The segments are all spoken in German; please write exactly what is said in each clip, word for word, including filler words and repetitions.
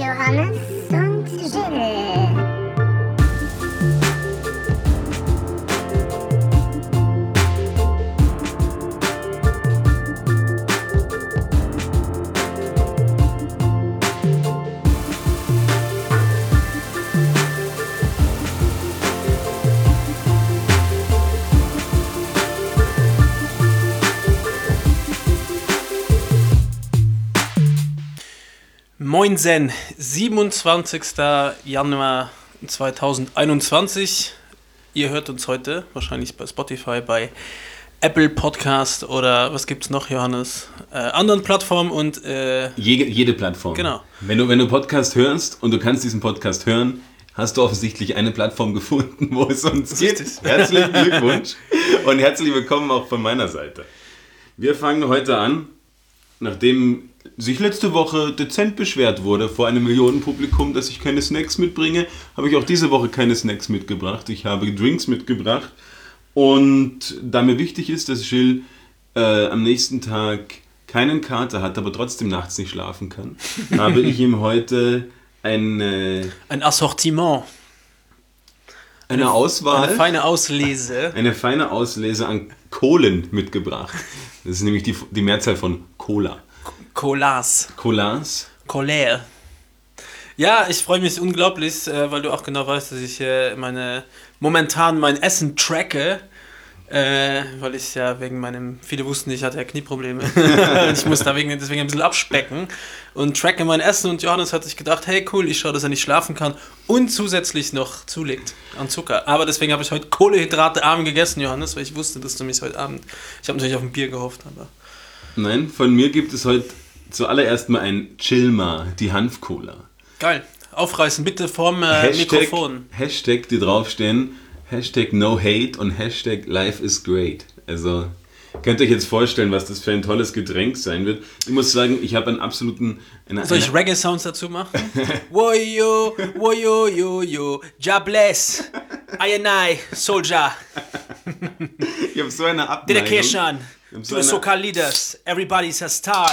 Johannes und Jill. Moinsen, siebenundzwanzigster Januar zweitausendeinundzwanzig. Ihr hört uns heute wahrscheinlich bei Spotify, bei Apple Podcast oder was gibt's noch, Johannes? Äh, anderen Plattformen und... Äh, jede, jede Plattform. Genau. Wenn du, wenn du Podcast hörst und du kannst diesen Podcast hören, hast du offensichtlich eine Plattform gefunden, wo es uns geht. Herzlichen Glückwunsch und herzlich willkommen auch von meiner Seite. Wir fangen heute an, nachdem sich letzte Woche dezent beschwert wurde vor einem Millionenpublikum, dass ich keine Snacks mitbringe, habe ich auch diese Woche keine Snacks mitgebracht. Ich habe Drinks mitgebracht und da mir wichtig ist, dass Jill äh, am nächsten Tag keinen Kater hat, aber trotzdem nachts nicht schlafen kann, habe ich ihm heute ein, äh, ein Assortiment. Eine, eine Auswahl. Eine feine Auslese. Eine feine Auslese an Kohlen mitgebracht. Das ist nämlich die, die Mehrzahl von Cola. Colas. Colas. Colère. Ja, ich freue mich unglaublich, äh, weil du auch genau weißt, dass ich äh, meine momentan mein Essen tracke, äh, weil ich ja wegen meinem, viele wussten, ich hatte ja Knieprobleme. Ich muss da wegen, deswegen ein bisschen abspecken und tracke mein Essen und Johannes hat sich gedacht, hey cool, ich schaue, dass er nicht schlafen kann und zusätzlich noch zulegt an Zucker. Aber deswegen habe ich heute Kohlenhydrate arm gegessen, Johannes, weil ich wusste, dass du mich heute Abend, ich habe natürlich auf ein Bier gehofft, aber... Nein, von mir gibt es heute zuallererst mal ein Chilma, die Hanf-Cola. Geil. Aufreißen, bitte vorm äh, Hashtag, Mikrofon. Hashtag, die draufstehen, Hashtag no hate und Hashtag life is great. Also, könnt ihr euch jetzt vorstellen, was das für ein tolles Getränk sein wird. Ich muss sagen, ich habe einen absoluten... Eine, Soll ich Reggae-Sounds dazu machen? Woyo, woyo, yo, yo, Ja bless, I and I, Soldier. Ich habe so eine Abneigung. Dedication so to the Soca leaders. Everybody's a star.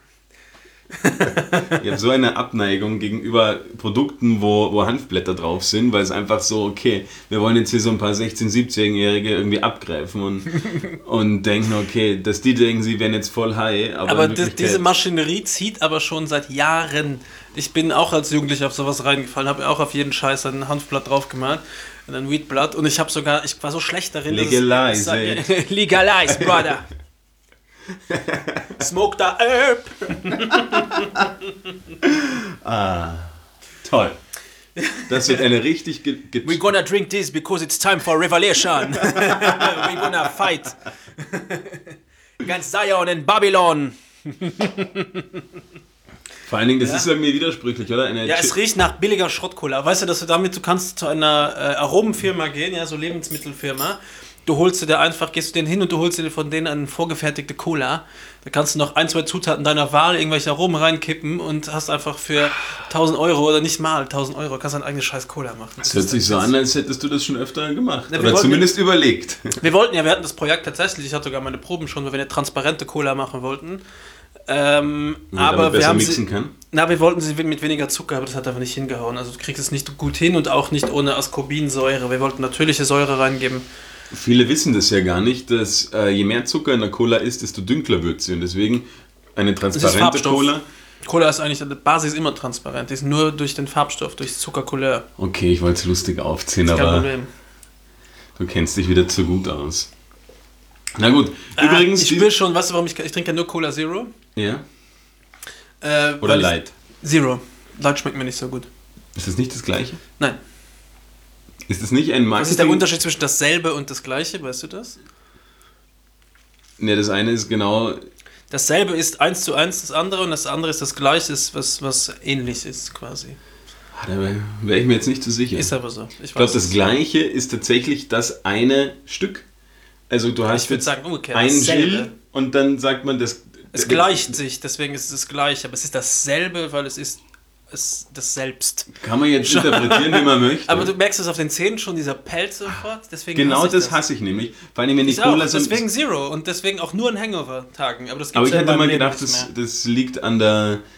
Ich habe so eine Abneigung gegenüber Produkten, wo, wo Hanfblätter drauf sind, weil es einfach so, okay, wir wollen jetzt hier so ein paar sechzehn-, siebzehnjährige irgendwie abgreifen und, und denken, okay, dass die denken, sie wären jetzt voll high. Aber, aber das, diese Maschinerie zieht aber schon seit Jahren. Ich bin auch als Jugendlicher auf sowas reingefallen, habe auch auf jeden Scheiß ein Hanfblatt drauf gemalt, ein Weedblatt und ich habe sogar, ich war so schlecht darin. Legalize, dass es, legalize, brother. Smoke the herb. Ah, toll. Das wird eine richtig... Ge- ge- We're gonna drink this because it's time for revelation. We're gonna fight. Against Zion and Babylon. Vor allen Dingen, das ja. ist irgendwie widersprüchlich, oder? Eine ja, Chi- es riecht nach billiger Schrottcola. Weißt du, dass du damit, du kannst zu einer äh, Aromenfirma gehen, ja, so Lebensmittelfirma. Du holst dir einfach, gehst du denen hin und du holst dir von denen eine vorgefertigte Cola. Da kannst du noch ein, zwei Zutaten deiner Wahl, irgendwelche Aromen reinkippen und hast einfach für tausend Euro oder nicht mal tausend Euro, kannst deine eigene scheiß Cola machen. Das hört sich so an, als hättest du das schon öfter gemacht. Ja, oder wollten, zumindest überlegt. Wir wollten ja, wir hatten das Projekt tatsächlich, ich hatte sogar meine Proben schon, weil wir eine transparente Cola machen wollten. Ähm, aber wir haben mixen sie, kann. Na, wir wollten sie mit weniger Zucker, aber das hat einfach nicht hingehauen. Also du kriegst es nicht gut hin und auch nicht ohne Ascorbinsäure. Wir wollten natürliche Säure reingeben. Viele wissen das ja gar nicht, dass äh, je mehr Zucker in der Cola ist, desto dunkler wird sie. Und deswegen eine transparente Cola. Cola ist eigentlich, die Basis ist immer transparent. Die ist nur durch den Farbstoff, durch das Zuckercouleur. Okay, ich wollte es lustig aufziehen, das ist kein aber Problem. Du kennst dich wieder zu gut aus. Na gut, ah, übrigens... Ich spüre schon, weißt du, warum ich... Ich trinke ja nur Cola Zero. Ja? Äh, Oder Light? Zero. Light schmeckt mir nicht so gut. Ist das nicht das Gleiche? Nein. Ist das nicht ein Marketing... Was ist der Unterschied zwischen dasselbe und das Gleiche, weißt du das? Ne, das eine ist genau... Dasselbe ist eins zu eins das andere und das andere ist das Gleiche, was, was ähnlich ist quasi. Ah, da wäre ich mir jetzt nicht so sicher. Ist aber so. Ich, ich glaube, das Gleiche ist tatsächlich das eine Stück. Also du hast ich würde sagen umgekehrt. ein Jill und dann sagt man das... Es gleicht sich, deswegen ist es das Gleiche, aber es ist dasselbe, weil es ist es das Selbst. Kann man jetzt interpretieren, wie man möchte. Aber du merkst es auf den Zähnen schon, dieser Pelz sofort. Deswegen genau hasse ich das, das hasse ich nämlich. Vor allem, wenn die ich Cola auch, so... Deswegen Zero und deswegen auch nur an Hangover-Tagen. Aber, das aber ich ja hätte mal Leben gedacht, das, das liegt an der,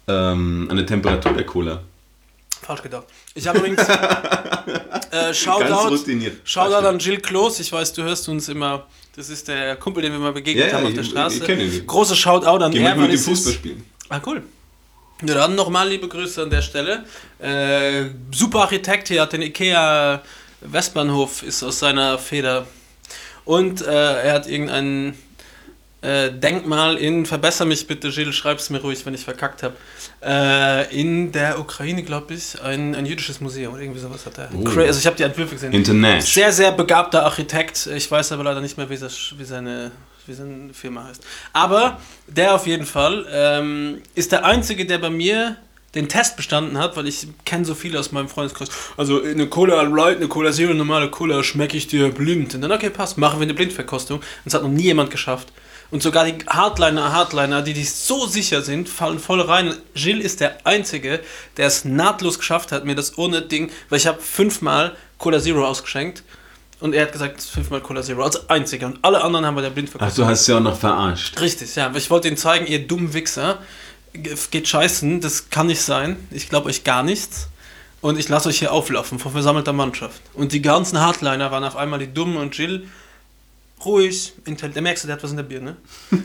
ähm, an der Temperatur der Cola. Falsch gedacht. Ich habe übrigens äh, Ganz Shoutout, routiniert. Shoutout an Gilles Klos. Ich weiß, du hörst uns immer. Das ist der Kumpel, den wir mal begegnet Ja, ja, haben auf ich- der ich- Straße. ich kenn ihn. Großer Shoutout an Geh er. mal mit weil dem es Fußball ist- spielen. Ah, cool. Ja, dann nochmal liebe Grüße an der Stelle. Äh, super Architekt hier, hat den Ikea Westbahnhof, ist aus seiner Feder. Und äh, er hat irgendein äh, Denkmal in, verbessere mich bitte, Gilles, schreib's mir ruhig, wenn ich verkackt habe, äh, in der Ukraine, glaube ich, ein, ein jüdisches Museum oder irgendwie sowas hat er. Oh. Cra- Also ich habe die Entwürfe gesehen. International. Sehr, sehr begabter Architekt. Ich weiß aber leider nicht mehr, wie, das, wie, seine, wie seine Firma heißt. Aber der auf jeden Fall ähm, ist der Einzige, der bei mir den Test bestanden hat, weil ich kenne so viele aus meinem Freundeskreis. Also eine Cola Light, eine Cola Zero, eine normale Cola schmecke ich dir blind. Und dann, okay, passt, machen wir eine Blindverkostung. Und es hat noch nie jemand geschafft. Und sogar die Hardliner, Hardliner, die, die so sicher sind, fallen voll rein. Gilles ist der Einzige, der es nahtlos geschafft hat, mir das ohne Ding, weil ich habe fünfmal Cola Zero ausgeschenkt und er hat gesagt, fünfmal Cola Zero, als Einziger. Und alle anderen haben bei der Ach, Blindverkostung. du hast sie auch noch verarscht. Richtig, ja. Ich wollte ihnen zeigen, ihr dummen Wichser, ge- geht scheißen, das kann nicht sein. Ich glaube euch gar nichts. Und ich lasse euch hier auflaufen vor versammelter Mannschaft. Und die ganzen Hardliner waren auf einmal die Dummen und Gilles ruhig, intelligent. Da merkst du, der hat was in der Birne.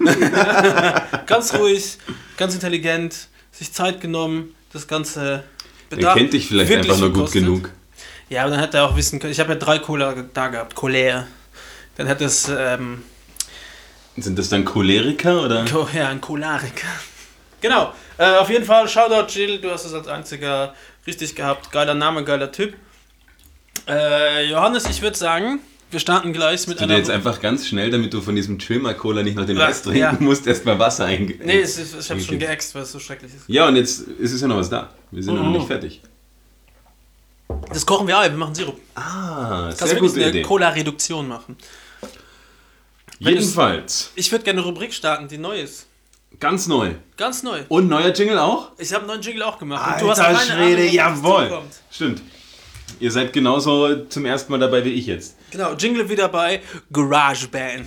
Ganz ruhig, ganz intelligent, sich Zeit genommen, das Ganze Er bedacht, kennt dich vielleicht wirklich einfach nur gut verkostet. genug. Ja, aber dann hätte er auch wissen können, ich habe ja drei Cola da gehabt, Colère. Dann hätte es, ähm, Sind das dann Choleriker oder? Co- ja, ein Choleriker. Genau, äh, auf jeden Fall, Shoutout Gilles, du hast es als einziger richtig gehabt. Geiler Name, geiler Typ. Äh, Johannes, ich würde sagen, wir starten gleich mit Du dir einer... jetzt einfach ganz schnell, damit du von diesem Chilmer-Cola nicht noch den Ja, Rest trinken ja. musst, erstmal Wasser eingehen. Nee, es ist, ich habe schon geäxt, weil es so schrecklich ist. Ja, und jetzt ist es ja noch was da. Wir sind Mhm. noch nicht fertig. Das kochen wir auch, wir machen Sirup. Ah, Kannst du sehr wirklich gute eine Idee. Cola-Reduktion machen. wenn Jedenfalls, Ich würde gerne eine Rubrik starten, die neu ist. ganz neu. Ganz neu. Und neuer Jingle auch? Ich habe einen neuen Jingle auch gemacht. Und Alter du hast keine Schwede, Ahnung, was jawohl. zukommt. Stimmt. Ihr seid genauso zum ersten Mal dabei wie ich jetzt. Genau, Jingle wieder bei GarageBand.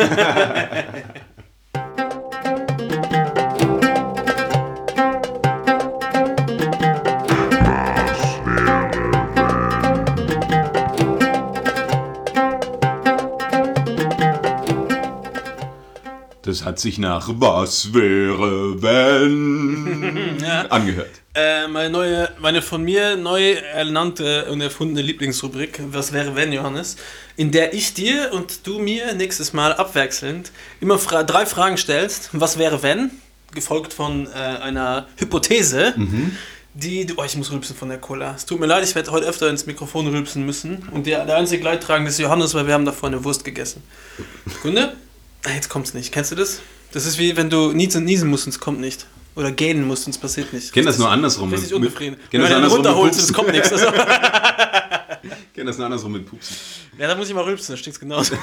Das hat sich nach Was wäre wenn Ja. angehört. Äh, meine neue, meine von mir neu ernannte und erfundene Lieblingsrubrik, was wäre wenn, Johannes, in der ich dir und du mir nächstes Mal abwechselnd immer fra- drei Fragen stellst, was wäre wenn, gefolgt von äh, einer Hypothese, die du, oh, ich muss rülpsen von der Cola. Es tut mir leid, ich werde heute öfter ins Mikrofon rülpsen müssen und der, der einzige Leidtragende ist Johannes, weil wir haben davor eine Wurst gegessen. Kunde? Ah, jetzt kommt's nicht. Kennst du das? Das ist wie wenn du niesen, niesen musst und es kommt nicht. Oder gähnen musst und es passiert nicht. Ich kenne das nur andersrum. Richtig Mit- unzufrieden. Kenn das Wenn du andersrum mit runterholst und es Pupsen. kommt nichts. Also, Ich kenne das nur andersrum mit Pupsen. ja, da muss ich mal rülpsen, da stinkt's genauso.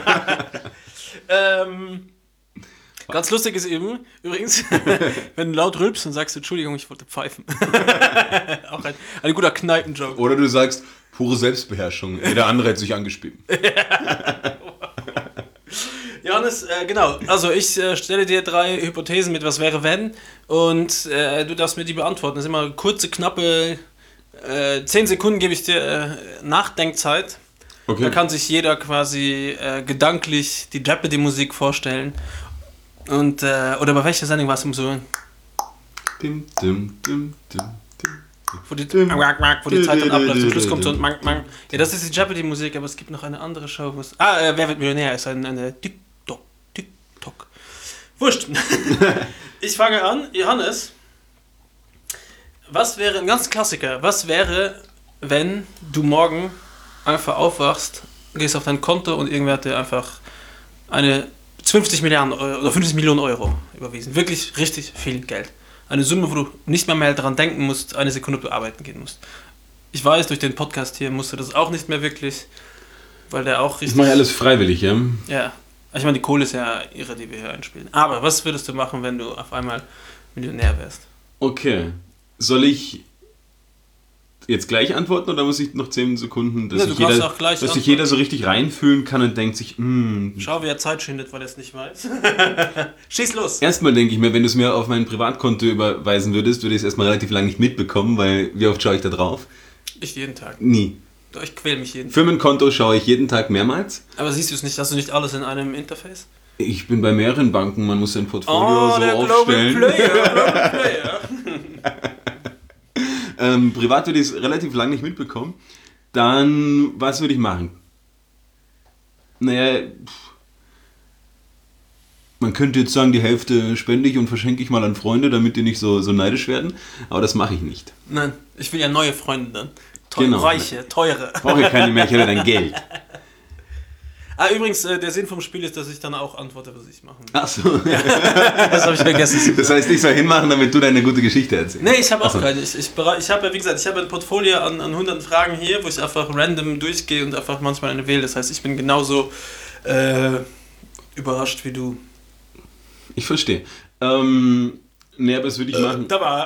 ähm, ganz lustig ist eben, übrigens, wenn du laut rülpst und sagst, Entschuldigung, ich wollte pfeifen. Auch ein, ein guter Kneipenjoke. Oder du sagst, pure Selbstbeherrschung. Jeder andere hat sich angespielt. Johannes, äh, genau, also ich äh, stelle dir drei Hypothesen mit, was wäre wenn, und äh, du darfst mir die beantworten. Das sind immer kurze, knappe, äh, zehn Sekunden gebe ich dir äh, Nachdenkzeit. Okay. Da kann sich jeder quasi äh, gedanklich die Jeopardy-Musik vorstellen. Und, äh, oder bei welcher Sendung war es immer so, Dim, dim, dim, dim, dim. wo die, wo die Zeit dann abläuft, zum Schluss kommt so ein Mang, Mang. Ja, das ist die Jeopardy-Musik, aber es gibt noch eine andere Show, wo es... Ah, äh, Wer wird Millionär? Ist eine, eine TikTok, TikTok. Wurscht. Ich fange an. Johannes, was wäre, ein ganz Klassiker, was wäre, wenn du morgen einfach aufwachst, gehst auf dein Konto und irgendwer hat dir einfach eine fünfzig Milliarden Euro oder fünfzig Millionen Euro überwiesen. Wirklich richtig viel Geld. Eine Summe, wo du nicht mehr, mehr daran denken musst, eine Sekunde ob du arbeiten gehen musst. Ich weiß, durch den Podcast hier musst du das auch nicht mehr wirklich, weil der auch richtig... Ich mache alles freiwillig, ja? Ja, ich meine, die Kohle ist ja ihre, die wir hier einspielen. Aber was würdest du machen, wenn du auf einmal Millionär wärst? Okay. Soll ich jetzt gleich antworten oder muss ich noch zehn Sekunden, dass, Ja, du sich, kannst jeder, auch gleich dass sich antworten. jeder so richtig reinfühlen kann und denkt sich, mm. Schau, wie er Zeit schindet, weil er es nicht weiß. Schieß los! Erstmal denke ich mir, wenn du es mir auf mein Privatkonto überweisen würdest, würde ich es erstmal relativ lange nicht mitbekommen, weil wie oft schaue ich da drauf? Ich jeden Tag. Nie. Doch, ich quäl mich jeden Tag. Firmenkonto schaue ich jeden Tag mehrmals. Aber siehst du es nicht? Hast du nicht alles in einem Interface? Ich bin bei mehreren Banken, man muss sein Portfolio Oh, so der aufstellen. Global Player, Global Player. ähm, privat würde ich es relativ lange nicht mitbekommen. Dann, was würde ich machen? Naja, pff, man könnte jetzt sagen, die Hälfte spende ich und verschenke ich mal an Freunde, damit die nicht so, so neidisch werden. Aber das mache ich nicht. Nein, ich will ja neue Freunde dann. Teu Genau. Reiche, teure. Brauche ich keine mehr, ich hätte dann Geld. Ah, übrigens, äh, der Sinn vom Spiel ist, dass ich dann auch antworte, was ich machen will. Ach so. Das habe ich vergessen. Das heißt, ich soll hinmachen, damit du deine gute Geschichte erzählst. Nee, ich habe auch Ach so. keine. Ich, ich, bera- ich habe ja, wie gesagt, ich habe ein Portfolio an, an hunderten Fragen hier, wo ich einfach random durchgehe und einfach manchmal eine wähle. Das heißt, ich bin genauso äh, überrascht wie du. Ich verstehe. Ähm, nee, aber das würde ich machen. Da war.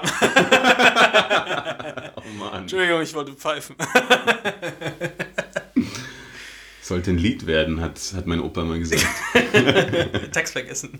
Oh Mann. Entschuldigung, ich wollte pfeifen. Sollte ein Lied werden, hat, hat mein Opa mal gesagt. Text vergessen.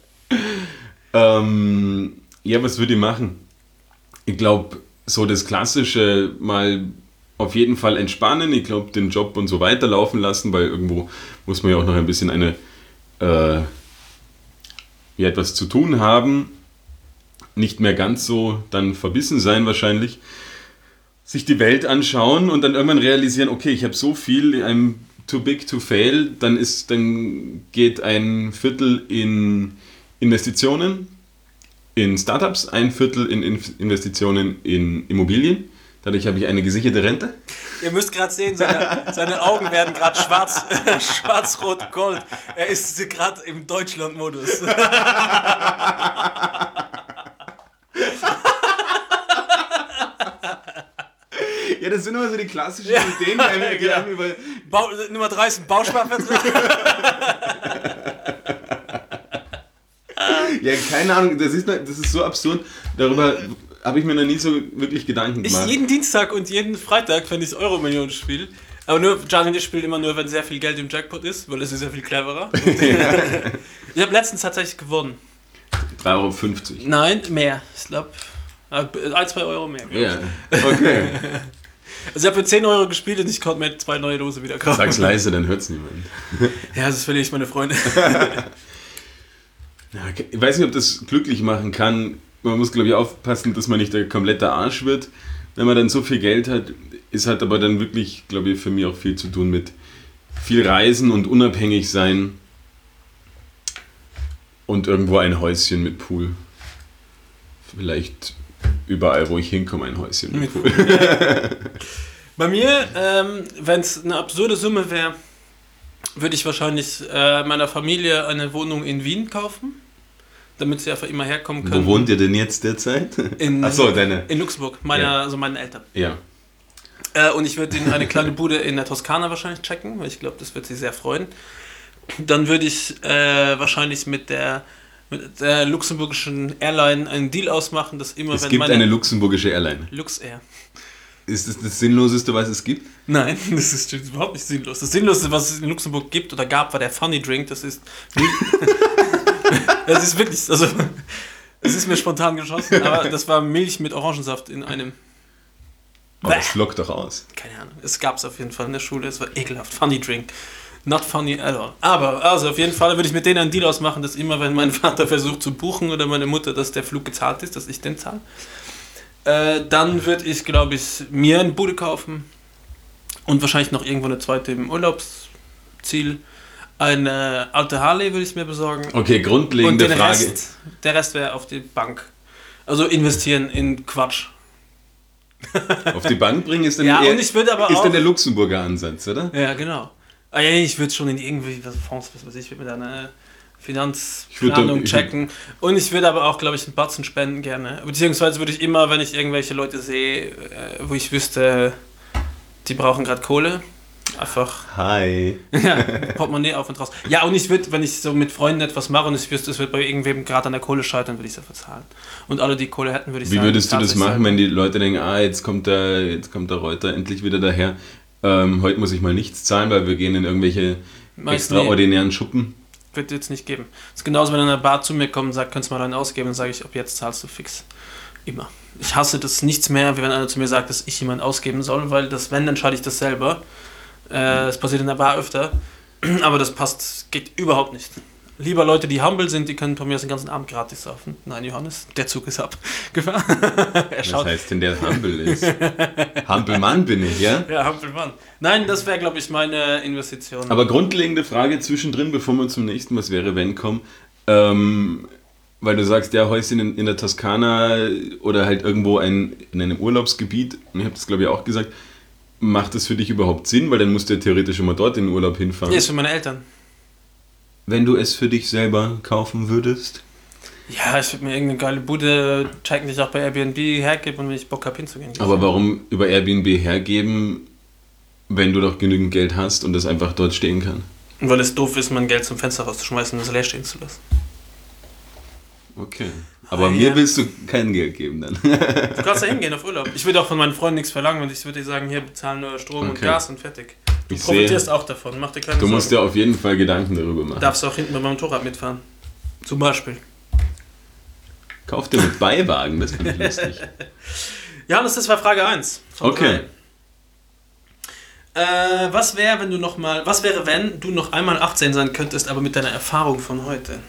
ähm, ja, was würde ich machen? Ich glaube, so das Klassische mal auf jeden Fall entspannen. Ich glaube, den Job und so weiterlaufen lassen, weil irgendwo muss man ja auch noch ein bisschen eine äh, ja, etwas zu tun haben. Nicht mehr ganz so dann verbissen sein wahrscheinlich. Sich die Welt anschauen und dann irgendwann realisieren, okay, ich habe so viel, I'm too big to fail, dann, ist, dann geht ein Viertel in Investitionen, in Startups, ein Viertel in Investitionen in Immobilien. Dadurch habe ich eine gesicherte Rente. Ihr müsst gerade sehen, seine, seine Augen werden gerade schwarz, schwarz-rot-gold. Er ist gerade im Deutschland-Modus. Ja, das sind immer so die klassischen ja, Ideen, die einem, die einem über... Bau, Nummer drei ist ein Bausparvertrag. Ja, keine Ahnung, das ist, das ist so absurd. Darüber habe ich mir noch nie so wirklich Gedanken gemacht. Ich jeden Dienstag und jeden Freitag, wenn ich das Euro-Million-Spiel. Aber nur, Gianni spielt immer nur, wenn sehr viel Geld im Jackpot ist, weil es ist sehr viel cleverer. Ja. Ich habe letztens tatsächlich gewonnen. drei Euro fünfzig. Nein, mehr. Ich glaube, ein, zwei Euro mehr. Ja, okay. Also ich habe für zehn Euro gespielt und ich konnte mir zwei neue Lose wieder kaufen. Sag's leise, dann hört's niemand. Ja, das verliere ich meine Freunde. Ja, ich weiß nicht, ob das glücklich machen kann. Man muss, glaube ich, aufpassen, dass man nicht der komplette Arsch wird. Wenn man dann so viel Geld hat, ist halt aber dann wirklich, glaube ich, für mich auch viel zu tun mit viel Reisen und unabhängig sein und irgendwo ein Häuschen mit Pool. Vielleicht überall, wo ich hinkomme, ein Häuschen mit, mit Pool. Pool. Bei mir, ähm, wenn es eine absurde Summe wäre, würde ich wahrscheinlich äh, meiner Familie eine Wohnung in Wien kaufen, damit sie einfach immer herkommen können. Wo wohnt ihr denn jetzt derzeit? In, Achso, deine. In Luxemburg, meine, Ja. also meine Eltern. Ja. Äh, und ich würde in eine kleine Bude in der Toskana wahrscheinlich checken, weil ich glaube, das wird sie sehr freuen. Dann würde ich äh, wahrscheinlich mit der, mit der luxemburgischen Airline einen Deal ausmachen, dass immer Es wenn gibt meine eine luxemburgische Airline. Luxair. Ist das das Sinnloseste, was es gibt? Nein, das ist überhaupt nicht sinnlos. Das Sinnloseste, was es in Luxemburg gibt oder gab, war der Funny Drink. Das ist. Das ist wirklich. Also, das ist mir spontan geschossen, aber das war Milch mit Orangensaft in einem. Aber das flockt doch aus. Keine Ahnung. Es gab es auf jeden Fall in der Schule. Es war ekelhaft. Funny Drink. Not funny at all. Aber, also auf jeden Fall würde ich mit denen einen Deal ausmachen, dass immer, wenn mein Vater versucht zu buchen oder meine Mutter, dass der Flug gezahlt ist, dass ich den zahle. Äh, dann würde ich, glaube ich, mir eine Bude kaufen und wahrscheinlich noch irgendwo eine zweite im Urlaubsziel. Eine alte Harley würde ich mir besorgen. Okay, grundlegende und den Frage. Rest, der Rest wäre auf die Bank. Also investieren in Quatsch. Auf die Bank bringen ist dann, Ja, eher, und ich würde aber ist auch- dann der Luxemburger Ansatz, oder? Ja, genau. Ah, ja, ich würde schon in irgendwie was Fonds, was weiß ich, würde mit einer Ich würd Finanzplanung da- ich checken. Und ich würde aber auch, glaube ich, einen Batzen spenden gerne. Beziehungsweise würde ich immer, wenn ich irgendwelche Leute sehe, äh, wo ich wüsste, die brauchen gerade Kohle, Einfach Hi. ja, Portemonnaie auf und raus. Ja, und ich würde, wenn ich so mit Freunden etwas mache und ich wüsste, es wird bei irgendwem gerade an der Kohle scheitern, würde ich es dafür zahlen. Und alle, die Kohle hätten, würde ich Wie sagen... würdest du das tatsächlich machen, selber. wenn die Leute denken, ah, jetzt kommt der, jetzt kommt der Reuter endlich wieder daher. Ähm, heute muss ich mal nichts zahlen, weil wir gehen in irgendwelche Meist extraordinären Schuppen. Wird jetzt nicht geben. Das ist genauso, wenn einer Bar zu mir kommt und sagt, könntest du mal einen ausgeben, dann sage ich, ab jetzt zahlst du fix. Immer. Ich hasse das nichts mehr, wie wenn einer zu mir sagt, dass ich jemanden ausgeben soll, weil das, wenn, entscheide ich das selber. Äh, das passiert in der Bar öfter, aber das passt, geht überhaupt nicht. Lieber Leute, die humble sind, die können von mir aus den ganzen Abend gratis saufen. Nein, Johannes, der Zug ist ab. Gefahren. er Was schaut. heißt denn, der humble ist? Humble Mann bin ich, ja? Ja, humble Mann. Nein, das wäre, glaube ich, meine Investition. Aber grundlegende Frage zwischendrin, bevor wir zum nächsten Was wäre, wenn kommen. Ähm, weil du sagst, ja, Häuschen in, in der Toskana oder halt irgendwo ein, in einem Urlaubsgebiet, und ich habe das glaube ich auch gesagt, macht das für dich überhaupt Sinn? Weil dann musst du ja theoretisch immer dort in den Urlaub hinfahren. Nee, ist für meine Eltern. Wenn du es für dich selber kaufen würdest? Ja, ich würde mir irgendeine geile Bude checken, die ich auch bei Airbnb hergebe und wenn ich Bock habe hinzugehen. Aber warum über Airbnb hergeben, wenn du doch genügend Geld hast und das einfach dort stehen kann? Und weil es doof ist, mein Geld zum Fenster rauszuschmeißen und es leer stehen zu lassen. Okay. Aber Ah, mir ja. willst du kein Geld geben dann. Du kannst da hingehen auf Urlaub. Ich würde auch von meinen Freunden nichts verlangen und ich würde dir sagen, hier bezahlen nur Strom und Okay. Gas und fertig. Du Ich profitierst sehe, auch davon, mach dir keine du Sorgen. musst dir auf jeden Fall Gedanken darüber machen. Darfst auch hinten bei meinem Motorrad mitfahren. Zum Beispiel. Kauf dir mit Beiwagen, das finde ich lustig. Ja, das war Frage eins. von Okay. drei. Äh, was wäre, wenn du noch mal, was wäre, wenn du noch einmal achtzehn sein könntest, aber mit deiner Erfahrung von heute?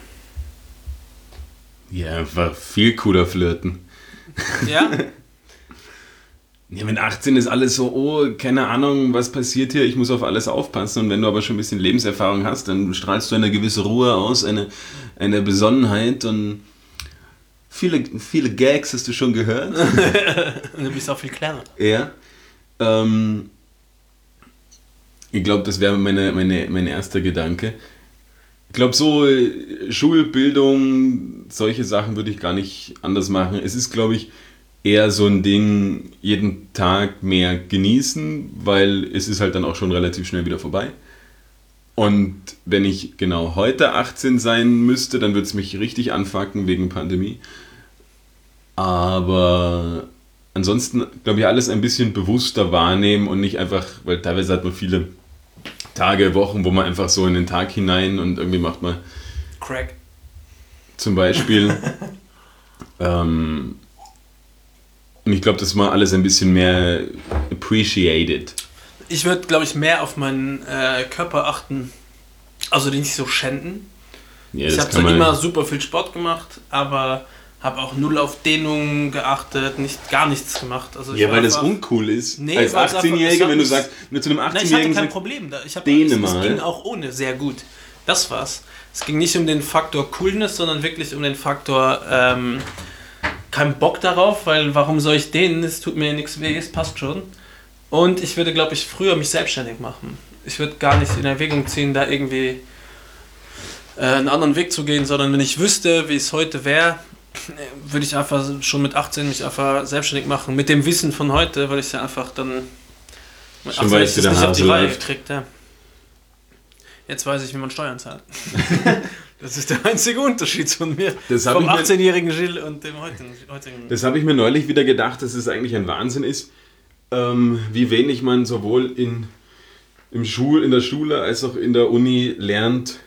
Ja, einfach viel cooler flirten. Ja? Ja, mit achtzehn ist alles so, oh, keine Ahnung, was passiert hier, ich muss auf alles aufpassen. Und wenn du aber schon ein bisschen Lebenserfahrung hast, dann strahlst du eine gewisse Ruhe aus, eine, eine Besonnenheit und viele, viele Gags hast du schon gehört. Und du bist auch viel kleiner. Ja. Ähm, ich glaube, das wäre meine, meine, mein erster Gedanke. Ich glaube, so äh, Schulbildung, solche Sachen würde ich gar nicht anders machen. Es ist, glaube ich, eher so ein Ding, jeden Tag mehr genießen, weil es ist halt dann auch schon relativ schnell wieder vorbei. Und wenn ich genau heute achtzehn sein müsste, dann würde es mich richtig anfucken wegen Pandemie. Aber ansonsten, glaube ich, alles ein bisschen bewusster wahrnehmen und nicht einfach, weil teilweise hat man viele Tage, Wochen, wo man einfach so in den Tag hinein und irgendwie macht man Crack. zum Beispiel. ähm, und ich glaube, dass man alles ein bisschen mehr appreciated. Ich würde, glaube ich, mehr auf meinen äh, Körper achten. Also den nicht so schänden. Ja, ich das habe kann zwar man- immer super viel Sport gemacht, aber habe auch null auf Dehnung geachtet, nicht, gar nichts gemacht. Also ich Ja, war weil das einfach- uncool ist. Nee, Als weil es einfach- achtzehnjähriger, es wenn du hat- sagst, wenn du zu einem Nein, ich hatte achtzehnjährigen kein sagst, Problem. Da. Ich hab dehne alles, mal. Es ging auch ohne sehr gut. Das war's. Es ging nicht um den Faktor Coolness, sondern wirklich um den Faktor ähm, kein Bock darauf, weil warum soll ich dehnen? Es tut mir nichts weh, es passt schon. Und ich würde, glaube ich, früher mich selbstständig machen. Ich würde gar nicht in Erwägung ziehen, da irgendwie äh, einen anderen Weg zu gehen, sondern wenn ich wüsste, wie es heute wäre, würde ich einfach schon mit achtzehn mich einfach selbstständig machen. Mit dem Wissen von heute, weil ich ja einfach dann mit Schon achtzehn weißt, wie das der nicht auf die Hase Reihe läuft. gekriegt, ja. Jetzt weiß ich, wie man Steuern zahlt. Das ist der einzige Unterschied von mir. Das hab Vom ich mir- achtzehnjährigen Gilles und dem heutigen. heutigen Das habe ich mir neulich wieder gedacht, dass es eigentlich ein Wahnsinn ist, ähm, wie wenig man sowohl in, im Schul, in der Schule als auch in der Uni lernt,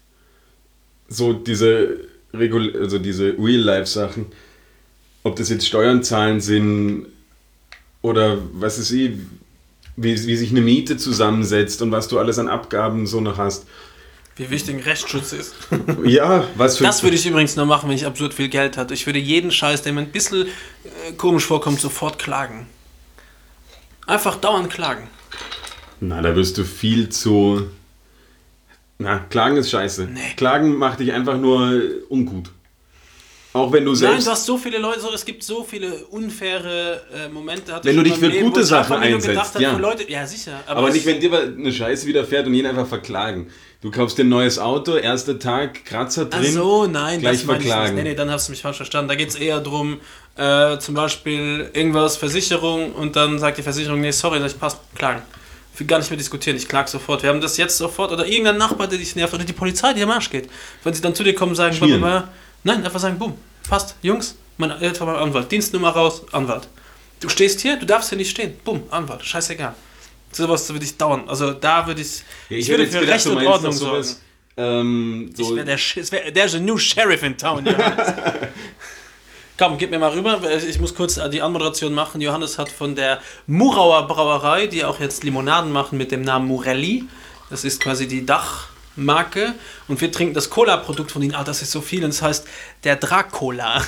so diese, Regul also diese Real-Life-Sachen. Ob das jetzt Steuern zahlen sind oder was ist ich, wie, wie sich eine Miete zusammensetzt und was du alles an Abgaben so noch hast. Wie wichtig ein Rechtsschutz ist. Ja, was für... Das würde ich übrigens nur machen, wenn ich absurd viel Geld hatte. Ich würde jeden Scheiß, der mir ein bisschen äh, komisch vorkommt, sofort klagen. Einfach dauernd klagen. Na, da wirst du viel zu... Na, Klagen ist scheiße. Nee. Klagen macht dich einfach nur ungut. Auch wenn du Nein, selbst... du hast so viele Leute, so, es gibt so viele unfaire äh, Momente. hatte Wenn ich du in dich meinem für Leben, gute wo ich Sachen einfach mir nur einsetzt, gedacht hab, ja. für Leute, ja, sicher. Aber, aber es- nicht, wenn dir eine Scheiße widerfährt und jeden einfach verklagen. Du kaufst dir ein neues Auto, erster Tag, Kratzer Ach drin, so, nein, gleich das meine ich verklagen. nicht. Nee, nee, dann hast du mich falsch verstanden. Da geht es eher darum, äh, zum Beispiel irgendwas, Versicherung, und dann sagt die Versicherung, nee, sorry, das passt, klagen. Ich will gar nicht mehr diskutieren, ich klag sofort. Wir haben das jetzt sofort. Oder irgendein Nachbar, der dich nervt. Oder die Polizei, die am Arsch geht. Wenn sie dann zu dir kommen und sagen, blablabla, nein, einfach sagen, boom, passt, Jungs, mein Eltern war Anwalt, Dienstnummer raus, Anwalt. Du stehst hier, du darfst hier nicht stehen, boom, Anwalt, scheißegal. Sowas würde ich dauern. Also da würde ich, ja, ich, ich würde jetzt für gedacht, Recht du und meinst Ordnung doch sorgen. sowas, ähm, so Ich wäre der, Sch- wär, der ist der new Sheriff in town, Johannes. Komm, gib mir mal rüber. Ich muss kurz die Anmoderation machen. Johannes hat von der Murauer Brauerei, die auch jetzt Limonaden machen mit dem Namen Murelli. Das ist quasi die Dachmarke. Und wir trinken das Cola-Produkt von ihnen. Ah, das ist so viel. Und das heißt der Dracola.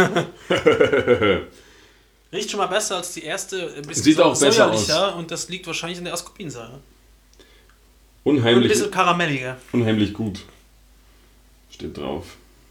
Riecht schon mal besser als die erste. Ein bisschen Sieht so auch besser aus. Und das liegt wahrscheinlich in der Ascorbinsäure. unheimlich, Und ein bisschen karamelliger. unheimlich gut. Steht drauf.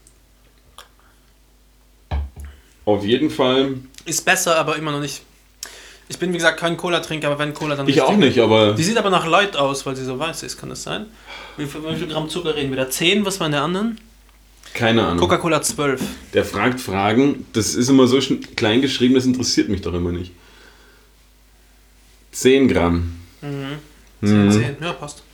Auf jeden Fall. Ist besser, aber immer noch nicht. Ich bin wie gesagt kein Cola-Trinker, aber wenn Cola dann Ich richtig- auch nicht, aber. Die sieht aber nach Light aus, weil sie so weiß ist, kann das sein? Wie viel, wie viel Gramm Zucker reden wir da? zehn, was waren der anderen? Keine Ahnung. Coca-Cola zwölf. Der fragt Fragen. Das ist immer so schn- klein geschrieben, das interessiert mich doch immer nicht. zehn Gramm. Mhm. Mhm. zehn, zehn, ja passt.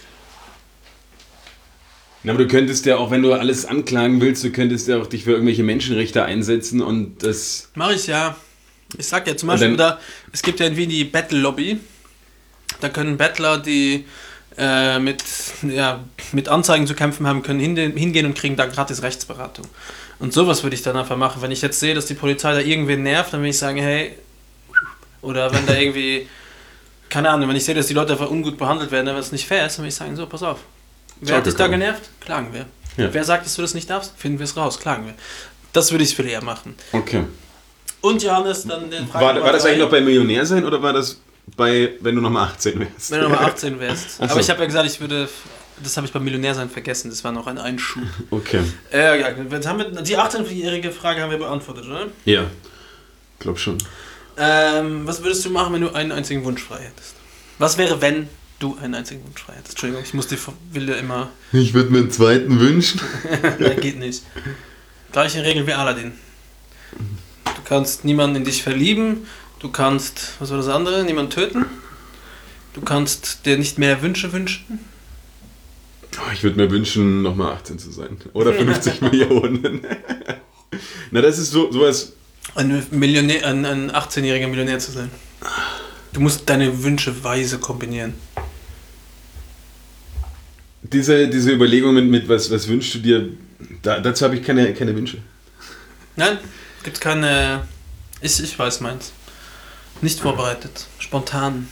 Na, aber du könntest ja auch, wenn du alles anklagen willst, du könntest ja auch dich für irgendwelche Menschenrechte einsetzen und das. Mach ich ja. Ich sag ja zum Beispiel, dann- da, es gibt ja in Wien die Battle-Lobby. Da können Battler, die äh, mit, ja, mit Anzeigen zu kämpfen haben, können hingehen, hingehen und kriegen da gratis Rechtsberatung. Und sowas würde ich dann einfach machen. Wenn ich jetzt sehe, dass die Polizei da irgendwen nervt, dann will ich sagen, hey, oder wenn da irgendwie, keine Ahnung, wenn ich sehe, dass die Leute einfach ungut behandelt werden, wenn es nicht fair ist, dann will ich sagen, so, pass auf. Wer hat dich da genervt? Klagen wir. Ja. Wer sagt, dass du das nicht darfst? Finden wir es raus, klagen wir. Das würde ich viel eher machen. Okay. Und Johannes, dann den Frage War, Nummer war das drei. eigentlich noch bei Millionär sein oder war das bei, wenn du nochmal achtzehn wärst? Wenn du nochmal achtzehn wärst. Ach so. Aber ich habe ja gesagt, ich würde, das habe ich beim Millionär sein vergessen, das war noch ein Einschub. Okay. Äh, ja, jetzt haben wir, die achtzehnjährige Frage haben wir beantwortet, oder? Ja. Glaub schon. Ähm, was würdest du machen, wenn du einen einzigen Wunsch frei hättest? Was wäre, wenn du einen einzigen Wunsch frei hättest? Entschuldigung, ich muss die will dir immer. Ich würde mir einen zweiten wünschen. Nein, geht nicht. Gleiche Regel wie Aladdin. Du kannst niemanden in dich verlieben, du kannst, was war das andere, niemanden töten, du kannst dir nicht mehr Wünsche wünschen. Oh, ich würde mir wünschen, nochmal achtzehn zu sein. Oder fünfzig Millionen. Na, das ist so sowas. Ein, Millionär, ein, ein achtzehnjähriger Millionär zu sein. Du musst deine Wünsche weise kombinieren. Diese, diese Überlegung mit, mit was, was wünschst du dir, da, dazu habe ich keine, keine Wünsche. Nein, gibt keine. Ich, ich weiß meins. Nicht vorbereitet. Spontan.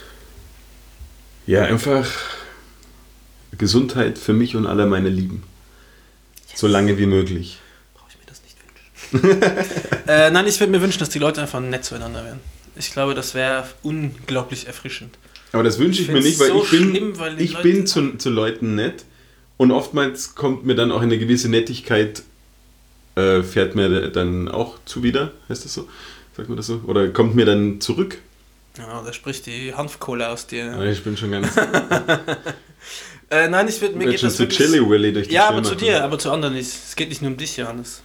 Ja, einfach Gesundheit für mich und alle meine Lieben. So lange wie möglich. Brauche ich mir das nicht wünschen. äh, nein, ich würde mir wünschen, dass die Leute einfach nett zueinander wären. Ich glaube, das wäre unglaublich erfrischend. Aber das wünsche ich, Ich mir find's nicht, weil so ich bin, schlimm, weil die ich Leute- bin zu, zu Leuten nett und oftmals kommt mir dann auch eine gewisse Nettigkeit, äh, fährt mir dann auch zuwider, heißt das so? Sagt man das so? Oder kommt mir dann zurück? Ja, da spricht die Hanfkohle aus dir. Ja, ich bin schon ganz Äh, nein, ich würde mir bin geht schon das zu wirklich. Chili Willy durch die Ja, aber Firma zu kommen. dir, aber zu anderen nicht. Es geht nicht nur um dich, Johannes.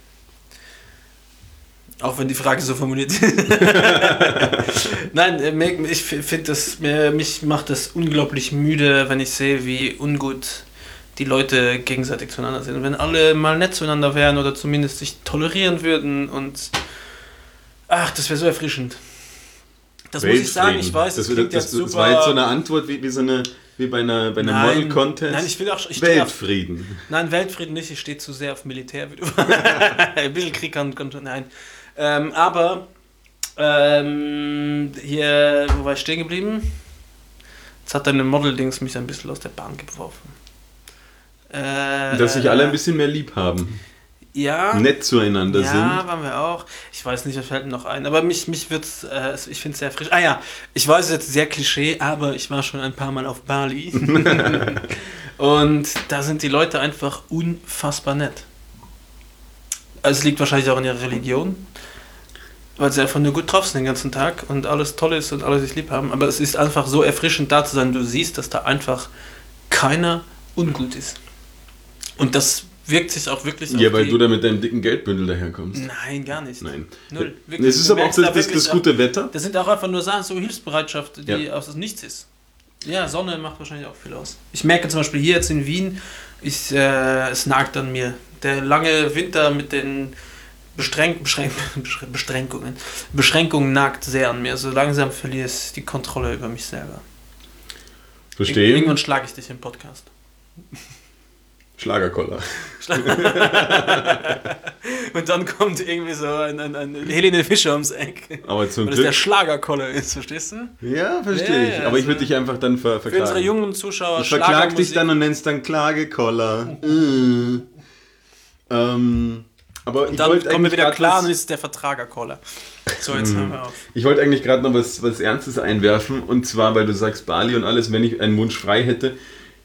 Auch wenn die Frage so formuliert ist. Nein, äh, mir- ich finde das, mir, mich macht das unglaublich müde, wenn ich sehe, wie ungut die Leute gegenseitig zueinander sind. Wenn alle mal nett zueinander wären oder zumindest sich tolerieren würden und ach, das wäre so erfrischend. Das muss ich sagen, ich weiß, das, das, klingt das, jetzt das, super. das war jetzt so eine Antwort wie, wie, so eine, wie bei, einer, bei einem Nein, Model-Contest. nein, ich will auch- ich stehe auf- Weltfrieden. Nein, Weltfrieden nicht, ich stehe zu sehr auf Militär. wie du- Ein bisschen Krieg kann, kann nein. Ähm, aber ähm, hier, wo war ich stehen geblieben? Jetzt hat deine Model-Dings mich ein bisschen aus der Bahn geworfen. Äh, Dass sich alle ein bisschen mehr lieb haben. ja, Nett zueinander ja, sind. waren wir auch. Ich weiß nicht, was fällt mir noch ein. Aber mich, mich wird's, äh, ich finde es sehr frisch. Ah ja, ich weiß, es ist jetzt sehr Klischee, aber ich war schon ein paar Mal auf Bali. Und da sind die Leute einfach unfassbar nett. Also es liegt wahrscheinlich auch in ihrer Religion, weil sie einfach nur gut drauf sind den ganzen Tag und alles toll ist und alle sich lieb haben. Aber es ist einfach so erfrischend da zu sein. Du siehst, dass da einfach keiner ungut ist. Und das wirkt sich auch wirklich Ja, auf weil die... du da mit deinem dicken Geldbündel daherkommst. Nein, gar nicht. Nein. Null. Wirklich, Es ist du aber auch merkst das, da das, wirklich das gute Wetter. Das sind auch einfach nur Sachen, so Hilfsbereitschaft, die Ja. aus das Nichts ist. Ja, Sonne macht wahrscheinlich auch viel aus. Ich merke zum Beispiel hier jetzt in Wien, ich, äh, es nagt an mir. Der lange Winter mit den Bestreng Beschränk Beschränkungen, Beschränkungen nagt sehr an mir. So langsam verliere ich die Kontrolle über mich selber. Verstehe. Irgendwann schlage ich dich im Podcast. Schlagerkoller. Und dann kommt irgendwie so ein, ein, ein Helene Fischer ums Eck. Aber zum Weil das Glück. der Schlagerkoller ist, verstehst du? Ja, verstehe Ja, ich. ja, Aber also ich würde dich einfach dann ver Für verklagen. unsere jungen Zuschauer Ich verklag dich Schlagermusik. dann und nennst dann Klagekoller. Äh. ähm, aber ich Dann wollte kommen wir eigentlich wieder grad klar was- und ist der Vertragerkoller. So, jetzt hören wir auf. Ich wollte eigentlich gerade noch was, was Ernstes einwerfen, und zwar, weil du sagst Bali und alles, wenn ich einen Wunsch frei hätte.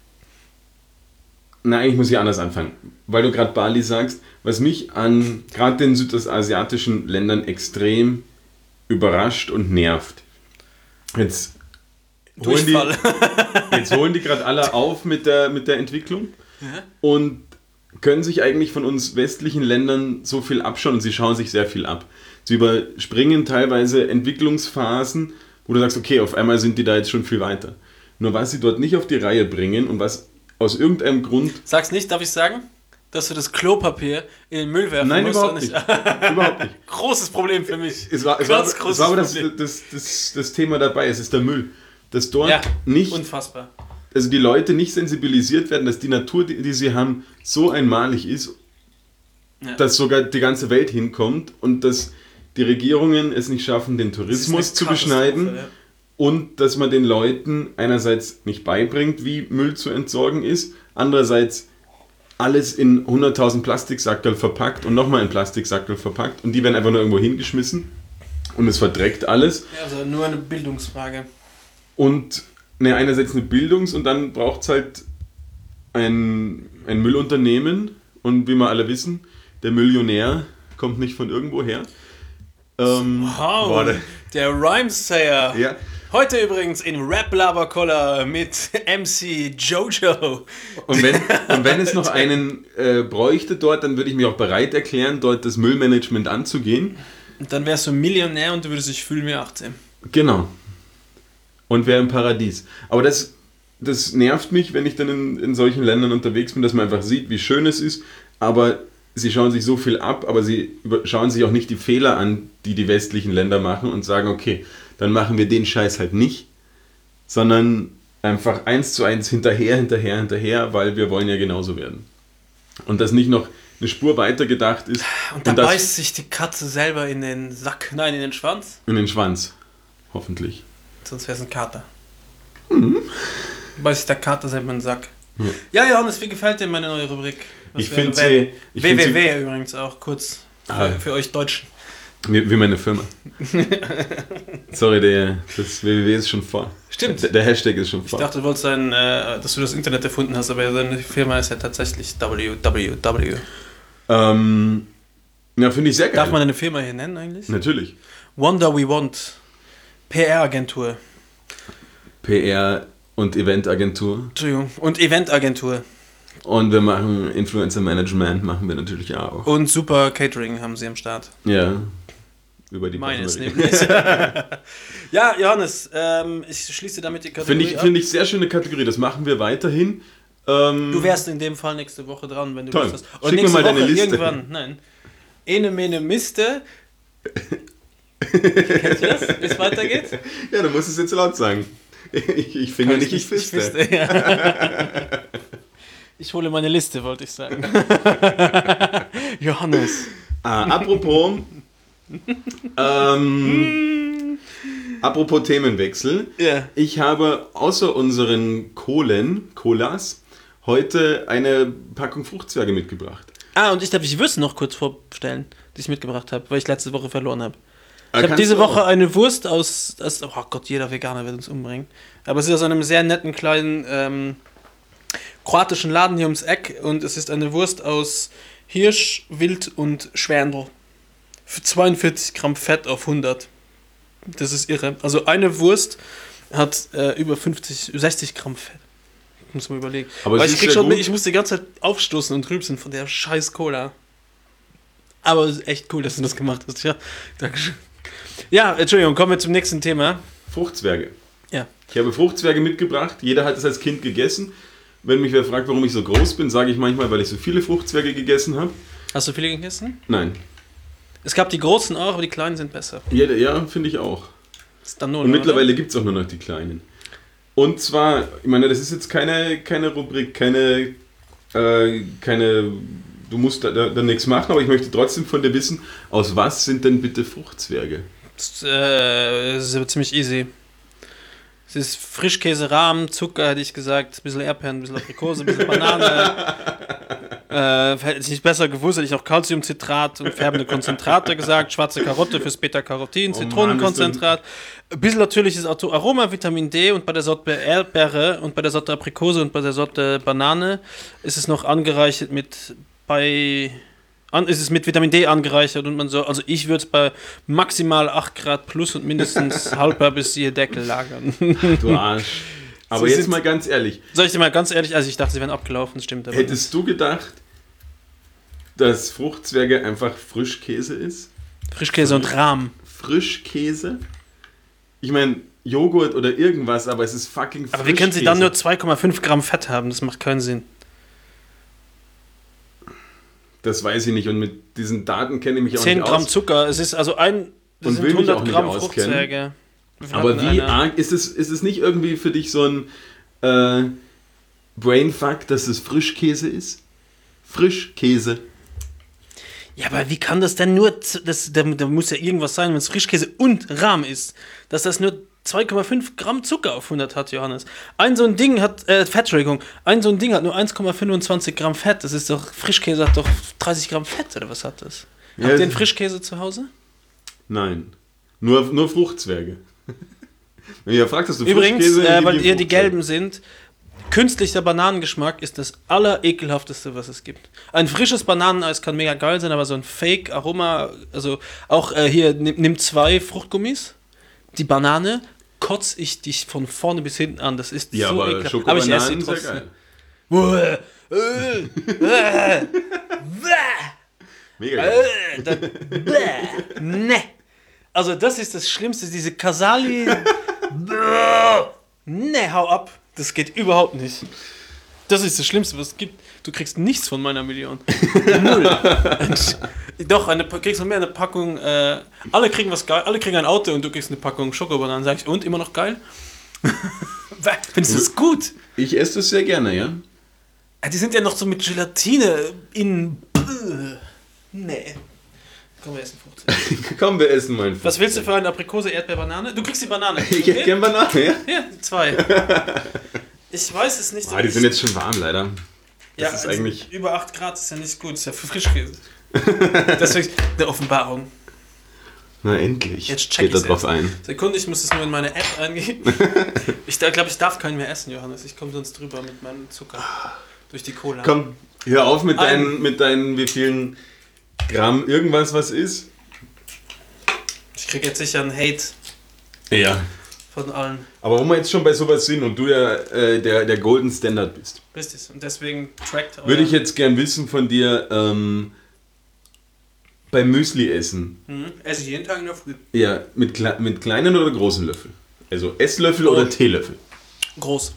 Na, eigentlich muss ich anders anfangen. Weil du gerade Bali sagst, was mich an gerade den südostasiatischen Ländern extrem überrascht und nervt. Jetzt holen die, Durchfall. jetzt holen die gerade alle auf mit der, mit der Entwicklung Ja. und können sich eigentlich von uns westlichen Ländern so viel abschauen, und sie schauen sich sehr viel ab. Sie überspringen teilweise Entwicklungsphasen, wo du sagst, okay, auf einmal sind die da jetzt schon viel weiter. Nur was sie dort nicht auf die Reihe bringen und was aus irgendeinem Grund... Sag's nicht, darf ich sagen? Dass du das Klopapier in den Müll werfen Nein, musst. überhaupt und nicht. Überhaupt nicht. Großes Problem für mich. Es war, es war, Ganz es großes war aber das, Problem. das, das, das Thema dabei, es ist der Müll. Dass dort Ja, nicht, unfassbar. also die Leute nicht sensibilisiert werden, dass die Natur, die, die sie haben, so einmalig ist, Ja. dass sogar die ganze Welt hinkommt, und dass die Regierungen es nicht schaffen, den Das ist Tourismus eine zu Katastrophe, beschneiden, ja. und dass man den Leuten einerseits nicht beibringt, wie Müll zu entsorgen ist, andererseits alles in hunderttausend Plastiksackerl verpackt und nochmal in Plastiksackerl verpackt, und die werden einfach nur irgendwo hingeschmissen und es verdreckt alles. Ja, also nur eine Bildungsfrage. Und ne, einerseits eine Bildungs- und dann braucht es halt ein, ein Müllunternehmen, und wie wir alle wissen, der Millionär kommt nicht von irgendwo her. Ähm, Wow, warte. der Rhymesayer. Ja. Heute übrigens in Rap Labercoller mit M C Jojo. Und wenn, und wenn es noch einen äh, bräuchte dort, dann würde ich mich auch bereit erklären, dort das Müllmanagement anzugehen. Und dann wärst du Millionär und du würdest dich fühlen wie achtzehn. Genau. Und wäre im Paradies. Aber das, das nervt mich, wenn ich dann in, in solchen Ländern unterwegs bin, dass man einfach sieht, wie schön es ist, aber sie schauen sich so viel ab, aber sie über- schauen sich auch nicht die Fehler an, die die westlichen Länder machen, und sagen, okay, dann machen wir den Scheiß halt nicht, sondern einfach eins zu eins hinterher, hinterher, hinterher, weil wir wollen ja genauso werden. Und dass nicht noch eine Spur weiter gedacht ist Und da das beißt sich die Katze selber in den Sack, nein, in den Schwanz. in den Schwanz. Hoffentlich. Sonst wäre es ein Kater. Mhm. Beißt sich der Kater selber in den Sack. Ja, Johannes, wie gefällt dir meine neue Rubrik? Was Ich wäre finde W- sie... ich find sie- W W W übrigens auch, kurz für, Ah. für euch Deutschen. Wie, wie meine Firma. Sorry, der, das W W W ist schon vor. Stimmt. Der, der Hashtag ist schon Ich vor. dachte, du wolltest sagen, äh, dass du das Internet erfunden hast, aber deine Firma ist ja tatsächlich W W W. Ähm, ja, finde ich sehr geil. Darf man eine Firma hier nennen eigentlich? Natürlich. Wonder We Want. P R-Agentur. P R und Eventagentur. Entschuldigung. Und Eventagentur. Und wir machen Influencer Management, machen wir natürlich auch. Und super Catering haben sie am Start. Ja. Über die Meines brauchen wir nämlich. Ja, Johannes, ähm, ich schließe damit die Finde Kategorie ich, ab. finde ich sehr schöne Kategorie. Das machen wir weiterhin. Ähm, Du wärst in dem Fall nächste Woche dran, wenn du Toll. Lust hast. Schick mir nächste mal deine Woche Liste. Irgendwann, nein. Ene mene Miste. Kennst du das, wie es weitergeht? Ja, du musst es jetzt laut sagen. Ich, ich finde nicht, ich fiste. fiste, ja. Ich hole meine Liste, wollte ich sagen. Johannes. Ah, apropos, ähm, apropos Themenwechsel. Ja. Ich habe außer unseren Kohlen, Colas, heute eine Packung Fruchtzwerge mitgebracht. Ah, und ich darf die Würste noch kurz vorstellen, die ich mitgebracht habe, weil ich letzte Woche verloren habe. Ich Äh, habe kannst diese du auch. Woche eine Wurst aus, aus... Oh Gott, jeder Veganer wird uns umbringen. Aber es ist aus einem sehr netten kleinen ähm, kroatischen Laden hier ums Eck. Und es ist eine Wurst aus Hirsch, Wild und Schwendel. Für zweiundvierzig Gramm Fett auf hundert. Das ist irre. Also eine Wurst hat äh, über fünfzig, sechzig Gramm Fett. Ich muss mal überlegen. Aber es Weil ich, ist krieg ja schon, gut. ich muss die ganze Zeit aufstoßen und rülpsen von der scheiß Cola. Aber es ist echt cool, dass du das gemacht hast. Ja, Dankeschön. Ja, Entschuldigung, kommen wir zum nächsten Thema. Fruchtzwerge. Ja. Ich habe Fruchtzwerge mitgebracht. Jeder hat es als Kind gegessen. Wenn mich wer fragt, warum ich so groß bin, sage ich manchmal, weil ich so viele Fruchtzwerge gegessen habe. Hast du viele gegessen? Nein. Es gab die großen auch, aber die kleinen sind besser. Ja, ja, finde ich auch. Das ist dann nur Und mittlerweile gibt es auch nur noch die kleinen. Und zwar, ich meine, das ist jetzt keine, keine Rubrik, keine, äh, keine, du musst da, da, da nichts machen, aber ich möchte trotzdem von dir wissen, aus was sind denn bitte Fruchtzwerge? Das, äh, das ist ziemlich easy. Es ist Frischkäse, Rahm, Zucker, hätte ich gesagt, ein bisschen Erdbeeren, ein bisschen Aprikose, ein bisschen Banane. äh, hätte ich nicht besser gewusst, hätte ich noch Calciumcitrat und färbende Konzentrate gesagt, schwarze Karotte fürs Beta-Carotin, Oh Zitronenkonzentrat, ein bisschen natürliches Aroma, Vitamin D und bei der Sorte Erdbeere und bei der Sorte Aprikose und bei der Sorte Banane ist es noch angereichert mit bei... An, ist es mit Vitamin D angereichert und man so, also ich würde es bei maximal acht Grad plus und mindestens haltbar bis ihr Deckel lagern. Du Arsch. Aber So jetzt sind- mal ganz ehrlich, Soll ich dir mal ganz ehrlich, also ich dachte, sie wären abgelaufen, das stimmt aber hättest du gedacht, dass Fruchtzwerge einfach Frischkäse ist? nicht. Frischkäse und Rahm. Frischkäse? Ich meine, Joghurt oder irgendwas, aber es ist fucking Frischkäse. Aber wie können sie dann nur zwei Komma fünf Gramm Fett haben? Das macht keinen Sinn. Das weiß ich nicht und mit diesen Daten kenne ich mich auch zehn nicht Gramm aus. Zucker, es ist also ein, das Und sind will mich auch hundert nicht Gramm auskennen. Fruchtzwerge. Wir Aber hatten wie eine- arg, ist es, ist es nicht irgendwie für dich so ein äh, Brainfuck, dass es Frischkäse ist? Frischkäse. Ja, aber wie kann das denn nur, z- das, da, da muss ja irgendwas sein, wenn es Frischkäse und Rahm ist, dass das nur zwei Komma fünf Gramm Zucker auf hundert hat, Johannes. Ein so ein Ding hat, äh, Fett, Entschuldigung, ein so ein Ding hat nur eins Komma fünfundzwanzig Gramm Fett, das ist doch, Frischkäse hat doch dreißig Gramm Fett, oder was hat das? Ja, Habt ihr es- einen Frischkäse zu Hause? Nein. Nur, nur Fruchtzwerge. Wenn ihr fragt, hast du Übrigens, Frischkäse? äh, dann weil gib mir ihr die Fruchtzwerge. gelben sind, künstlicher Bananengeschmack ist das allerekelhafteste, was es gibt. Ein frisches Bananeneis kann mega geil sein, aber so ein Fake-Aroma, also auch äh, hier, nimm, nimm zwei Fruchtgummis, die Banane, kotz ich dich von vorne bis hinten an, das ist Ja, so aber ekelhaft. Aber ich esse sie Schokobananen sehr trotzdem. geil. Uäh, äh, äh, Mega geil. äh, da- bäh, ne. Also das ist das Schlimmste, diese Casali. Ne, hau ab. Das geht überhaupt nicht. Das ist das Schlimmste, was es gibt. Du kriegst nichts von meiner Million. Null. Doch, eine, kriegst du mehr eine Packung. Äh, alle kriegen was geil. Alle kriegen ein Auto und du kriegst eine Packung Schokobananen. Sag ich, und immer noch geil? Findest du das gut? Ich esse das sehr gerne, ja. Die sind ja noch so mit Gelatine in. Nee. Komm, wir essen Frucht. Komm, wir essen mal ein Was willst du für eine Aprikose, Erdbeer, Banane? Du kriegst die Banane. Ich hätte gern Banane, ja? Ja, zwei. Ich weiß es nicht. Ah, die sind jetzt schon warm, leider. Das ja, ist also eigentlich... über acht Grad ist ja nicht gut. Ist ja für Frischkäse. Deswegen eine Offenbarung. Na, endlich. Jetzt check Geht da ich's drauf erst. ein. Sekunde, ich muss es nur in meine App eingeben. Ich glaube, ich darf keinen mehr essen, Johannes. Ich komme sonst drüber mit meinem Zucker. Durch die Cola. Komm, hör auf mit Ein- deinen, mit deinen, wie vielen Gramm irgendwas was ist. Ich kriege jetzt sicher einen Hate Ja. von allen. Aber wo wir jetzt schon bei sowas sind und du ja äh, der, der Golden Standard bist, Richtig. Und deswegen trackt euer... würde ich jetzt gern wissen von dir, ähm, beim Müsli essen, Mhm. Esse ich jeden Tag in der Früh. ja, mit, kle mit kleinen oder großen Löffeln? Also Esslöffel Oh. oder Teelöffel? Groß.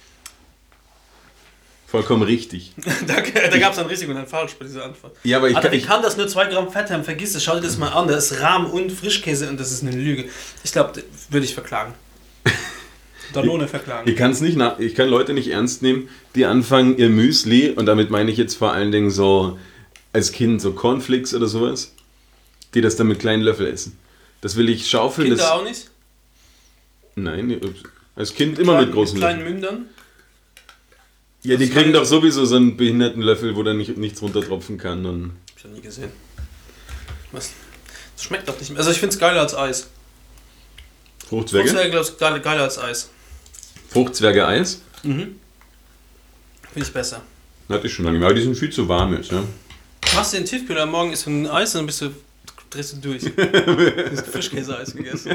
Vollkommen richtig. da da gab es ein richtig und ein falsch bei dieser Antwort. Ja, aber ich Alter, kann... wie Ich, kann das nur zwei Gramm Fett haben? Vergiss es, schau dir das mal an. Da ist Rahm und Frischkäse und das ist eine Lüge. Ich glaube, würde ich verklagen. Danone verklagen. ich kann es nicht nach, ich kann Leute nicht ernst nehmen, die anfangen ihr Müsli, und damit meine ich jetzt vor allen Dingen so als Kind so Cornflakes oder sowas, die das dann mit kleinen Löffeln essen. Das will ich schaufeln. Kinder das, auch nicht? Nein, als Kind immer Klein, mit großen kleinen Löffeln. Mündern? Ja, die Das kriegen meine- doch sowieso so einen behinderten Löffel, wo dann nicht, nichts runtertropfen kann. Und Hab ich noch nie gesehen. Was? Das schmeckt doch nicht mehr. Also ich finde es geiler als Eis. Fruchtzwerge? Fruchtzwerge, glaube ich, geiler, geiler als Eis. Fruchtzwerge-Eis? Mhm. Finde ich besser. Hatte ich schon lange. Aber die sind viel zu warm jetzt, ja. Machst du den Tiefkühler morgen, isst du ein Eis und dann bist du, drehst du durch. Du hast Frischkäse-Eis gegessen.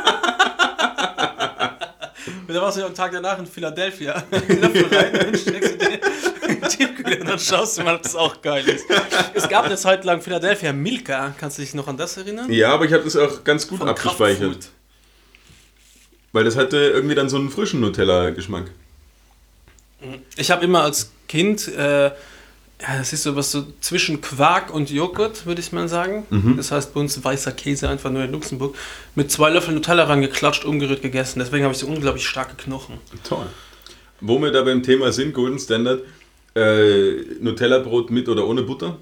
Und dann warst du am Tag danach in Philadelphia. Löffel rein und dann steckst du den in den Tiefkühler und dann schaust du mal, ob das auch geil ist. Es gab eine Zeit lang Philadelphia Milka. Kannst du dich noch an das erinnern? Ja, aber ich habe das auch ganz gut Von abgespeichert. Kraftfood. Weil das hatte irgendwie dann so einen frischen Nutella-Geschmack. Ich habe immer als Kind, äh, ja, das ist so was so zwischen Quark und Joghurt, würde ich mal sagen. Mhm. Das heißt bei uns weißer Käse, einfach nur in Luxemburg. Mit zwei Löffeln Nutella rangeklatscht, umgerührt gegessen. Deswegen habe ich so unglaublich starke Knochen. Toll. Wo wir da beim Thema sind, Golden Standard, äh, Nutella-Brot mit oder ohne Butter?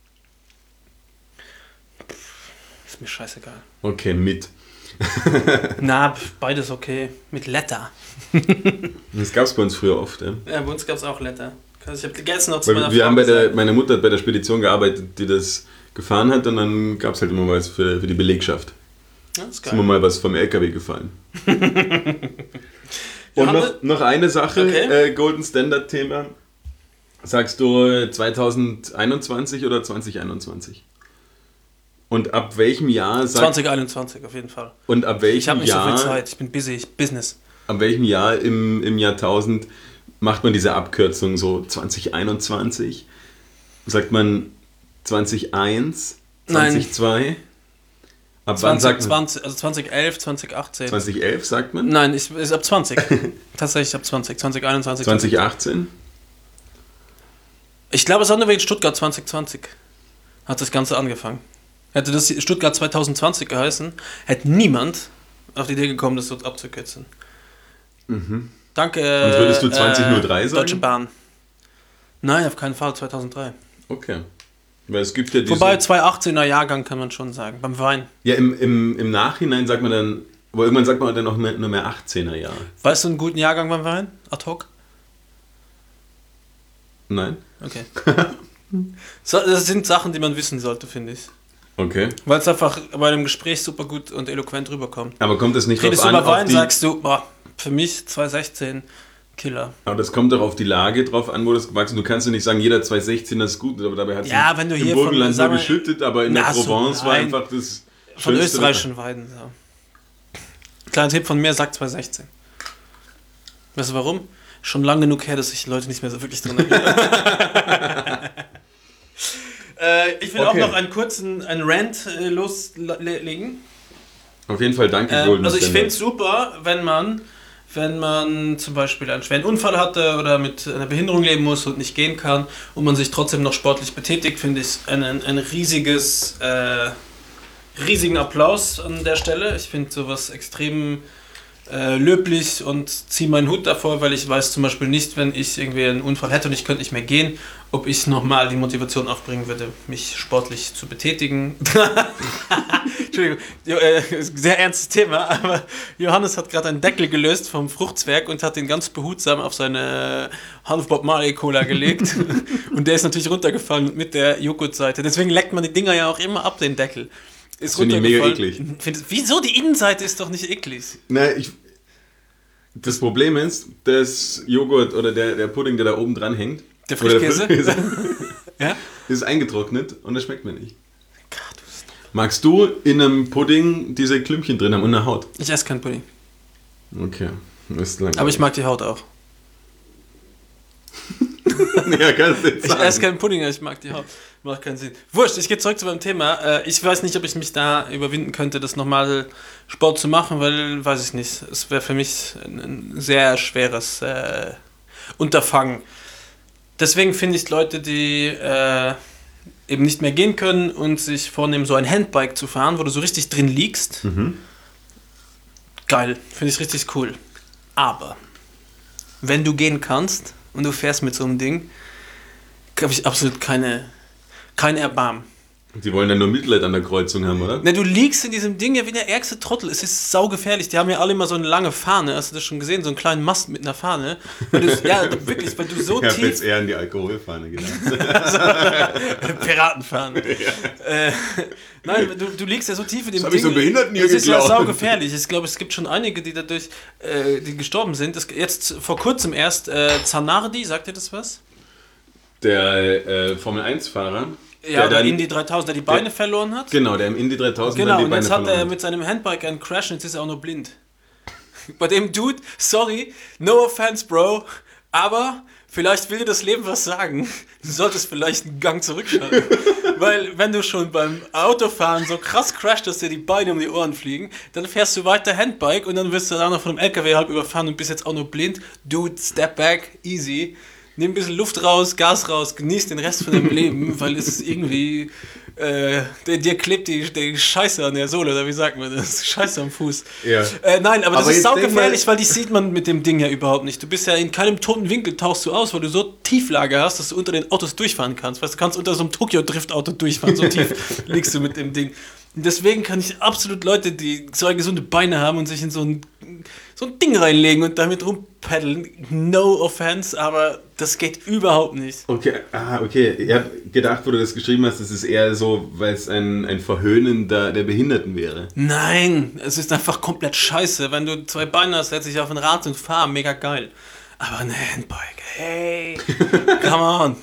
Ist mir scheißegal. Okay, mit. Na, beides okay. Mit Letter. Das gab es bei uns früher oft. Ja. Ja, bei uns gab es auch Letter. Ich habe gegessen noch zu Weil meiner wir Frau haben bei der, gesagt. meine Mutter hat bei der Spedition gearbeitet, die das gefahren hat, und dann gab es halt immer was für, für die Belegschaft. Ja, das ist Ist immer geil. mal was vom L K W gefallen. Und Ja, noch, noch eine Sache, Okay. äh, Golden Standard Thema. Sagst du zwanzig einundzwanzig oder zwanzig einundzwanzig? Und ab welchem Jahr sagt, zwanzig einundzwanzig auf jeden Fall. und ab Ich welchem habe nicht so viel Jahr Zeit. Ich bin busy. Ich Business. ab welchem Jahr im, im Jahrtausend macht man diese Abkürzung so zwanzig einundzwanzig? Sagt man zwanzig eins, Nein. zwanzig zwei? Ab wann sagt man? zwanzig, also zwanzig elf, zwanzig achtzehn. zwanzig elf sagt man? Nein, ich, ist ab zwanzig. Tatsächlich ab zwanzig. zwanzig einundzwanzig. zwanzig achtzehn? Ich glaube, es hat nur wegen Stuttgart zwanzig zwanzig hat das Ganze angefangen. Hätte das Stuttgart zwanzig zwanzig geheißen, hätte niemand auf die Idee gekommen, das dort abzukürzen. Mhm. Danke. Und würdest du zwanzig null drei sagen? Deutsche Bahn. Nein, auf keinen Fall, zweitausenddrei. Okay. Weil es gibt ja diese... Wobei, zweitausendachtzehner Jahrgang kann man schon sagen, beim Wein. Ja, im, im, im Nachhinein sagt man dann... Aber irgendwann sagt man dann auch mehr, nur mehr achtzehner Jahre. Weißt du einen guten Jahrgang beim Wein? Ad hoc? Nein? Okay. So, das sind Sachen, die man wissen sollte, finde ich. Okay. Weil es einfach bei einem Gespräch super gut und eloquent rüberkommt. Aber kommt das nicht Redest drauf du an, über auf Wein, die... sagst du, boah, für mich zweitausendsechzehn Killer. Aber das kommt doch auf die Lage drauf an, wo das gewachsen ist. Du kannst ja nicht sagen, jeder zweitausendsechzehn ist gut, aber dabei hat es Ja, wenn du im hier von, Burgenland sag nur mal, geschüttet, aber in der Na, so, Provence war nein. einfach das Von schönste österreichischen Weiden. So. Kleiner Tipp von mir, sagt zweitausendsechzehn. Weißt du warum? Schon lange genug her, dass sich die Leute nicht mehr so wirklich drin erinnern. äh, ich will Okay. auch noch einen kurzen einen Rant äh, loslegen. Auf jeden Fall danke, Ähm, Golden also ich Standard. finde es super, wenn man, wenn man zum Beispiel einen schweren Unfall hatte oder mit einer Behinderung leben muss und nicht gehen kann und man sich trotzdem noch sportlich betätigt, finde ich ein, ein riesiges, äh, riesigen Applaus an der Stelle. Ich finde sowas extrem äh, löblich und ziehe meinen Hut davor, weil ich weiß zum Beispiel nicht, wenn ich irgendwie einen Unfall hätte und ich könnte nicht mehr gehen, ob ich nochmal die Motivation aufbringen würde, mich sportlich zu betätigen. Entschuldigung, jo, äh, sehr ernstes Thema, aber Johannes hat gerade einen Deckel gelöst vom Fruchtzwerg und hat den ganz behutsam auf seine Hanf Bob Marley Cola gelegt und der ist natürlich runtergefallen mit der Joghurtseite. Deswegen leckt man die Dinger ja auch immer ab, den Deckel. Ist Das finde ich mega runtergefallen. Find, wieso? Die Innenseite ist doch nicht eklig. Na, ich, das Problem ist, das Joghurt oder der, der Pudding, der da oben dran hängt, Der oder Frischkäse? Ja? ist eingetrocknet und das schmeckt mir nicht. Gott, du bist- Magst du in einem Pudding diese Klümpchen drin haben und eine Haut? Ich esse keinen Pudding. Okay, das ist langweilig. Aber ich mag die Haut auch. ja, kannst du jetzt Ich sagen. esse keinen Pudding, aber ich mag die Haut. Macht keinen Sinn. Wurscht, ich gehe zurück zu meinem Thema. Äh, Ich weiß nicht, ob ich mich da überwinden könnte, das nochmal Sport zu machen, weil, weiß ich nicht, es wäre für mich ein, ein sehr schweres äh, Unterfangen. Deswegen finde ich Leute, die äh, eben nicht mehr gehen können und sich vornehmen, so ein Handbike zu fahren, wo du so richtig drin liegst, Mhm. geil, finde ich richtig cool. Aber wenn du gehen kannst und du fährst mit so einem Ding, habe ich absolut keine, kein Erbarmen. Die wollen dann nur Mitleid an der Kreuzung haben, oder? Ne, du liegst in diesem Ding ja wie der ärgste Trottel. Es ist saugefährlich. Die haben ja alle immer so eine lange Fahne. Hast du das schon gesehen? So einen kleinen Mast mit einer Fahne. Weil du, ja, wirklich, weil du so Ich habe jetzt tief... eher an die Alkoholfahne gedacht. Piratenfahne. Äh, nein, du, du liegst ja so tief in dem Das hab Ding. ich so Behinderten hier Das ist ja geglaubt. saugefährlich. Ich glaube, es gibt schon einige, die dadurch äh, die gestorben sind. Das, jetzt vor kurzem erst äh, Zanardi, sagt ihr das was? Der äh, Formel eins Fahrer. Ja, der der dann, Indy dreitausend, der die Beine verloren hat. Genau, der im Indy dreitausend Genau, dann die und Beine jetzt hat verloren er hat. mit seinem Handbike einen Crash und jetzt ist er auch nur blind. Bei dem Dude, sorry, no offense, Bro, aber vielleicht will dir das Leben was sagen. Du solltest vielleicht einen Gang zurückschalten. Weil wenn du schon beim Autofahren so krass crasht, dass dir die Beine um die Ohren fliegen, dann fährst du weiter Handbike und dann wirst du dann noch von einem L K W halb überfahren und bist jetzt auch nur blind. Dude, step back, easy. Nimm ein bisschen Luft raus, Gas raus, genieß den Rest von deinem Leben, weil es irgendwie, äh, dir, dir klebt die, die Scheiße an der Sohle, oder wie sagt man das? Scheiße am Fuß. Ja. Äh, nein, aber das Aber ist jetzt denk saugefährlich, mal- weil die sieht man mit dem Ding ja überhaupt nicht. Du bist ja in keinem toten Winkel, tauchst du aus, weil du so Tieflage hast, dass du unter den Autos durchfahren kannst. Weißt, du kannst unter so einem Tokyo-Drift-Auto durchfahren, so tief liegst du mit dem Ding. Und deswegen kann ich absolut Leute, die zwei gesunde Beine haben und sich in so ein, so ein Ding reinlegen und damit rumpaddeln, no offense, aber das geht überhaupt nicht. Okay, ah, okay. Ich habe gedacht, wo du das geschrieben hast, das ist eher so, weil es ein, ein Verhöhnen der, der Behinderten wäre. Nein, es ist einfach komplett scheiße. Wenn du zwei Beine hast, setz dich auf ein Rad und fahr, mega geil. Aber ein Handbike, hey, come on.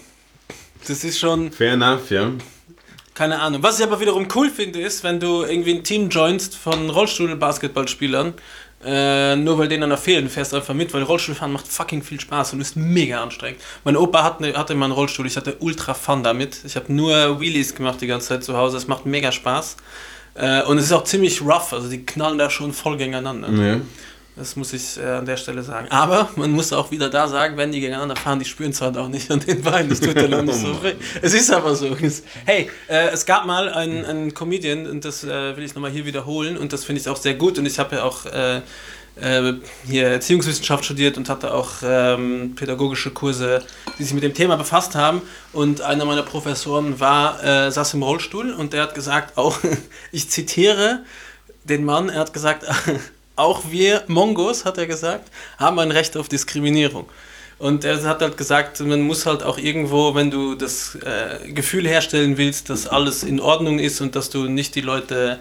Das ist schon... Fair enough, ja. Keine Ahnung. Was ich aber wiederum cool finde, ist, wenn du irgendwie ein Team joinst von Rollstuhl-Basketballspielern, äh, nur weil denen dann fehlen, fährst du einfach mit, weil Rollstuhlfahren macht fucking viel Spaß und ist mega anstrengend. Mein Opa hat ne, hatte immer einen Rollstuhl, ich hatte ultra Fun damit. Ich habe nur Wheelies gemacht die ganze Zeit zu Hause, es macht mega Spaß. Äh, und es ist auch ziemlich rough, also die knallen da schon voll gegeneinander. ja. Das muss ich äh, an der Stelle sagen. Aber man muss auch wieder da sagen, wenn die gegeneinander fahren, die spüren es halt auch nicht an den Beinen. Das tut dann auch nicht so weh. Es ist aber so. Es, hey, äh, es gab mal einen, einen Comedian, und das äh, will ich nochmal hier wiederholen, und das finde ich auch sehr gut. Und ich habe ja auch äh, äh, hier Erziehungswissenschaft studiert und hatte auch ähm, pädagogische Kurse, die sich mit dem Thema befasst haben. Und einer meiner Professoren war, äh, saß im Rollstuhl und der hat gesagt, auch, ich zitiere den Mann, er hat gesagt, auch wir Mongos, hat er gesagt, haben ein Recht auf Diskriminierung. Und er hat halt gesagt, man muss halt auch irgendwo, wenn du das äh, Gefühl herstellen willst, dass alles in Ordnung ist und dass du nicht die Leute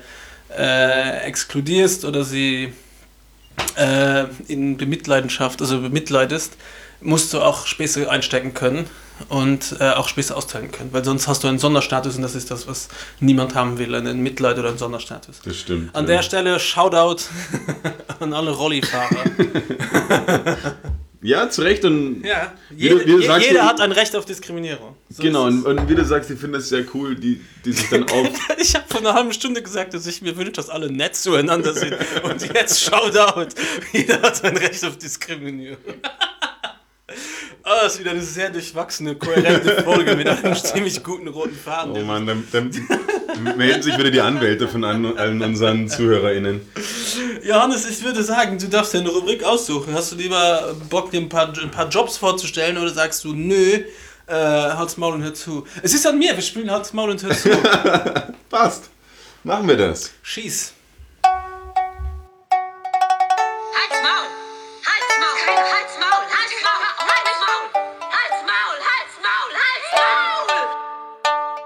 äh, exkludierst oder sie äh, in Bemitleidenschaft, also bemitleidest, musst du auch Späße einstecken können und äh, auch Späße austeilen können, weil sonst hast du einen Sonderstatus und das ist das, was niemand haben will, einen Mitleid oder einen Sonderstatus. Das stimmt. An ja. der Stelle Shoutout an alle Rollifahrer. Ja, zu Recht. Und Ja, Wie du- jede, wie du je- sagst, jeder du- hat ein Recht auf Diskriminierung. So genau, ist und, und wie du sagst, ich finde das sehr cool, die, die sich dann auf... es. Ich habe vor einer halben Stunde gesagt, dass ich mir wünsche, dass alle nett zueinander sind. Und jetzt Shoutout. Jeder hat ein Recht auf Diskriminierung. Oh, das ist wieder eine sehr durchwachsene, kohärente Folge mit einem ziemlich guten roten Faden. Oh Mann, dann, dann melden sich wieder die Anwälte von an, allen unseren ZuhörerInnen. Johannes, ich würde sagen, du darfst dir eine Rubrik aussuchen. Hast du lieber Bock, dir ein paar, ein paar Jobs vorzustellen oder sagst du, nö, äh, halt's Maul und hör zu? Es ist an mir, wir spielen halt's Maul und hör zu. Passt. Machen wir das. Schieß. Halt's Maul! Halt's Maul! Halt's Maul! Halt's Maul! Halt's Maul! Halt's Maul! Halt's Maul! Halt's Maul!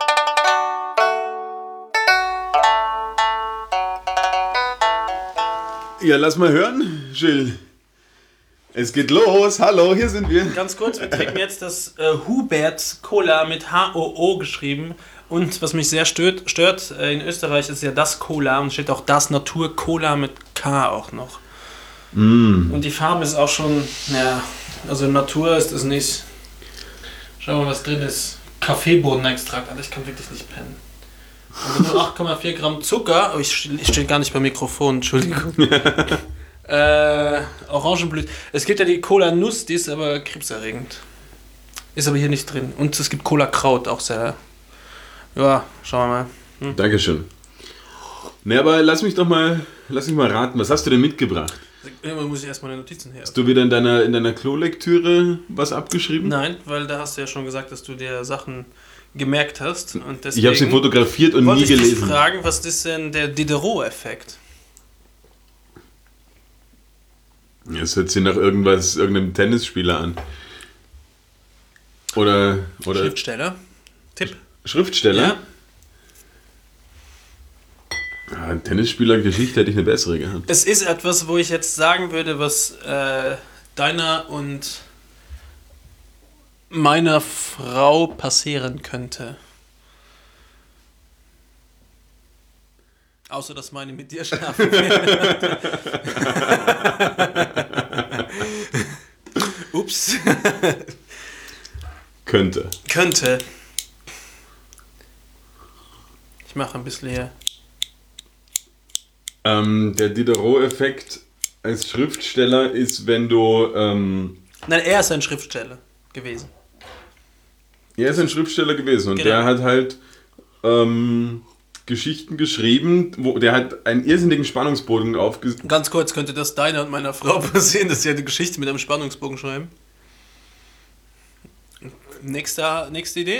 Ja, lass mal hören, Gilles. Es geht los. Hallo, hier sind wir. Ganz kurz, wir trinken jetzt das äh, Hubert Cola mit H O O geschrieben. Und was mich sehr stört, stört äh, in Österreich ist ja das Cola und steht auch das Natur Cola mit K auch noch. Mm. Und die Farbe ist auch schon, ja, also Natur ist es nicht. Schauen wir mal, was drin ist. Kaffeebohnenextrakt, Alter, ich kann wirklich nicht pennen. Also nur acht Komma vier Gramm Zucker, oh, ich stehe steh gar nicht beim Mikrofon, Entschuldigung. äh, Orangenblüte. Es gibt ja die Cola Nuss, die ist aber krebserregend. Ist aber hier nicht drin. Und es gibt Cola Kraut, auch sehr. Ja, schauen wir mal. Dankeschön. Ne, aber lass mich doch mal, lass mich mal raten. Was hast du denn mitgebracht? Irgendwann muss ich erstmal meine Notizen her. Hast du wieder in deiner, in deiner Klolektüre was abgeschrieben? Nein, weil da hast du ja schon gesagt, dass du dir Sachen gemerkt hast. Und deswegen Ich habe sie fotografiert und wollte nie ich dich gelesen. fragen, was ist denn der Diderot-Effekt? Es hört sich nach irgendwas, irgendeinem Tennisspieler an. Oder, oder Schriftsteller? Tipp? Schriftsteller? Ah, Tennisspieler-Geschichte hätte ich eine bessere gehabt. Es ist etwas, wo ich jetzt sagen würde, was äh, deiner und meiner Frau passieren könnte. Außer, dass meine mit dir schlafen will. Ups. Könnte. Könnte. Ich mache ein bisschen hier. Ähm, der Diderot-Effekt als Schriftsteller ist, wenn du... Ähm, Nein, er ist ein Schriftsteller gewesen. er ist ein Schriftsteller gewesen und Genau. der hat halt ähm, Geschichten geschrieben, wo der hat einen irrsinnigen Spannungsbogen aufgesetzt. Ganz kurz, könnte das deiner und meiner Frau passieren, dass sie eine Geschichte mit einem Spannungsbogen schreiben? Nächste, nächste Idee?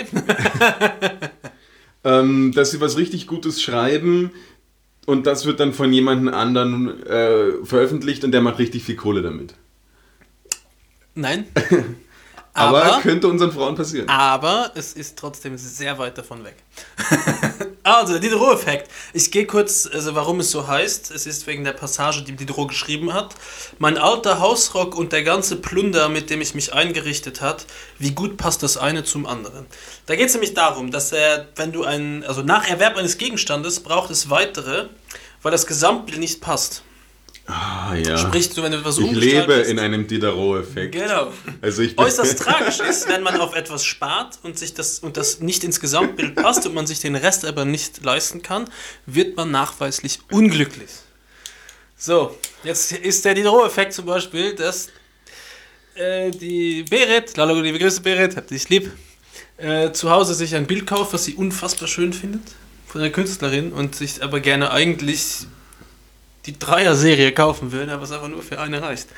Ähm, dass sie was richtig Gutes schreiben und das wird dann von jemandem anderen äh, veröffentlicht und der macht richtig viel Kohle damit. Nein. Aber, Aber, könnte unseren Frauen passieren. aber es ist trotzdem sehr weit davon weg. Also, der Diderot-Effekt. Ich gehe kurz, also warum es so heißt. Es ist wegen der Passage, die Diderot geschrieben hat. Mein alter Hausrock und der ganze Plunder, mit dem ich mich eingerichtet hat, wie gut passt das eine zum anderen. Da geht es nämlich darum, dass er, wenn du ein, also nach Erwerb eines Gegenstandes braucht es weitere, weil das Gesamtbild nicht passt. Ah, ja. Sprich, du, wenn du etwas ich lebe umgestaltest- in einem Diderot-Effekt. Genau. Also ich bin Äußerst tragisch ist, wenn man auf etwas spart und sich das und das nicht ins Gesamtbild passt und man sich den Rest aber nicht leisten kann, wird man nachweislich unglücklich. So, jetzt ist der Diderot-Effekt zum Beispiel, dass äh, die Berit, Lalo, liebe Grüße Berit, hab dich lieb, äh, zu Hause sich ein Bild kauft, was sie unfassbar schön findet, von einer Künstlerin und sich aber gerne eigentlich die Dreier-Serie kaufen würde, aber es einfach nur für eine reicht.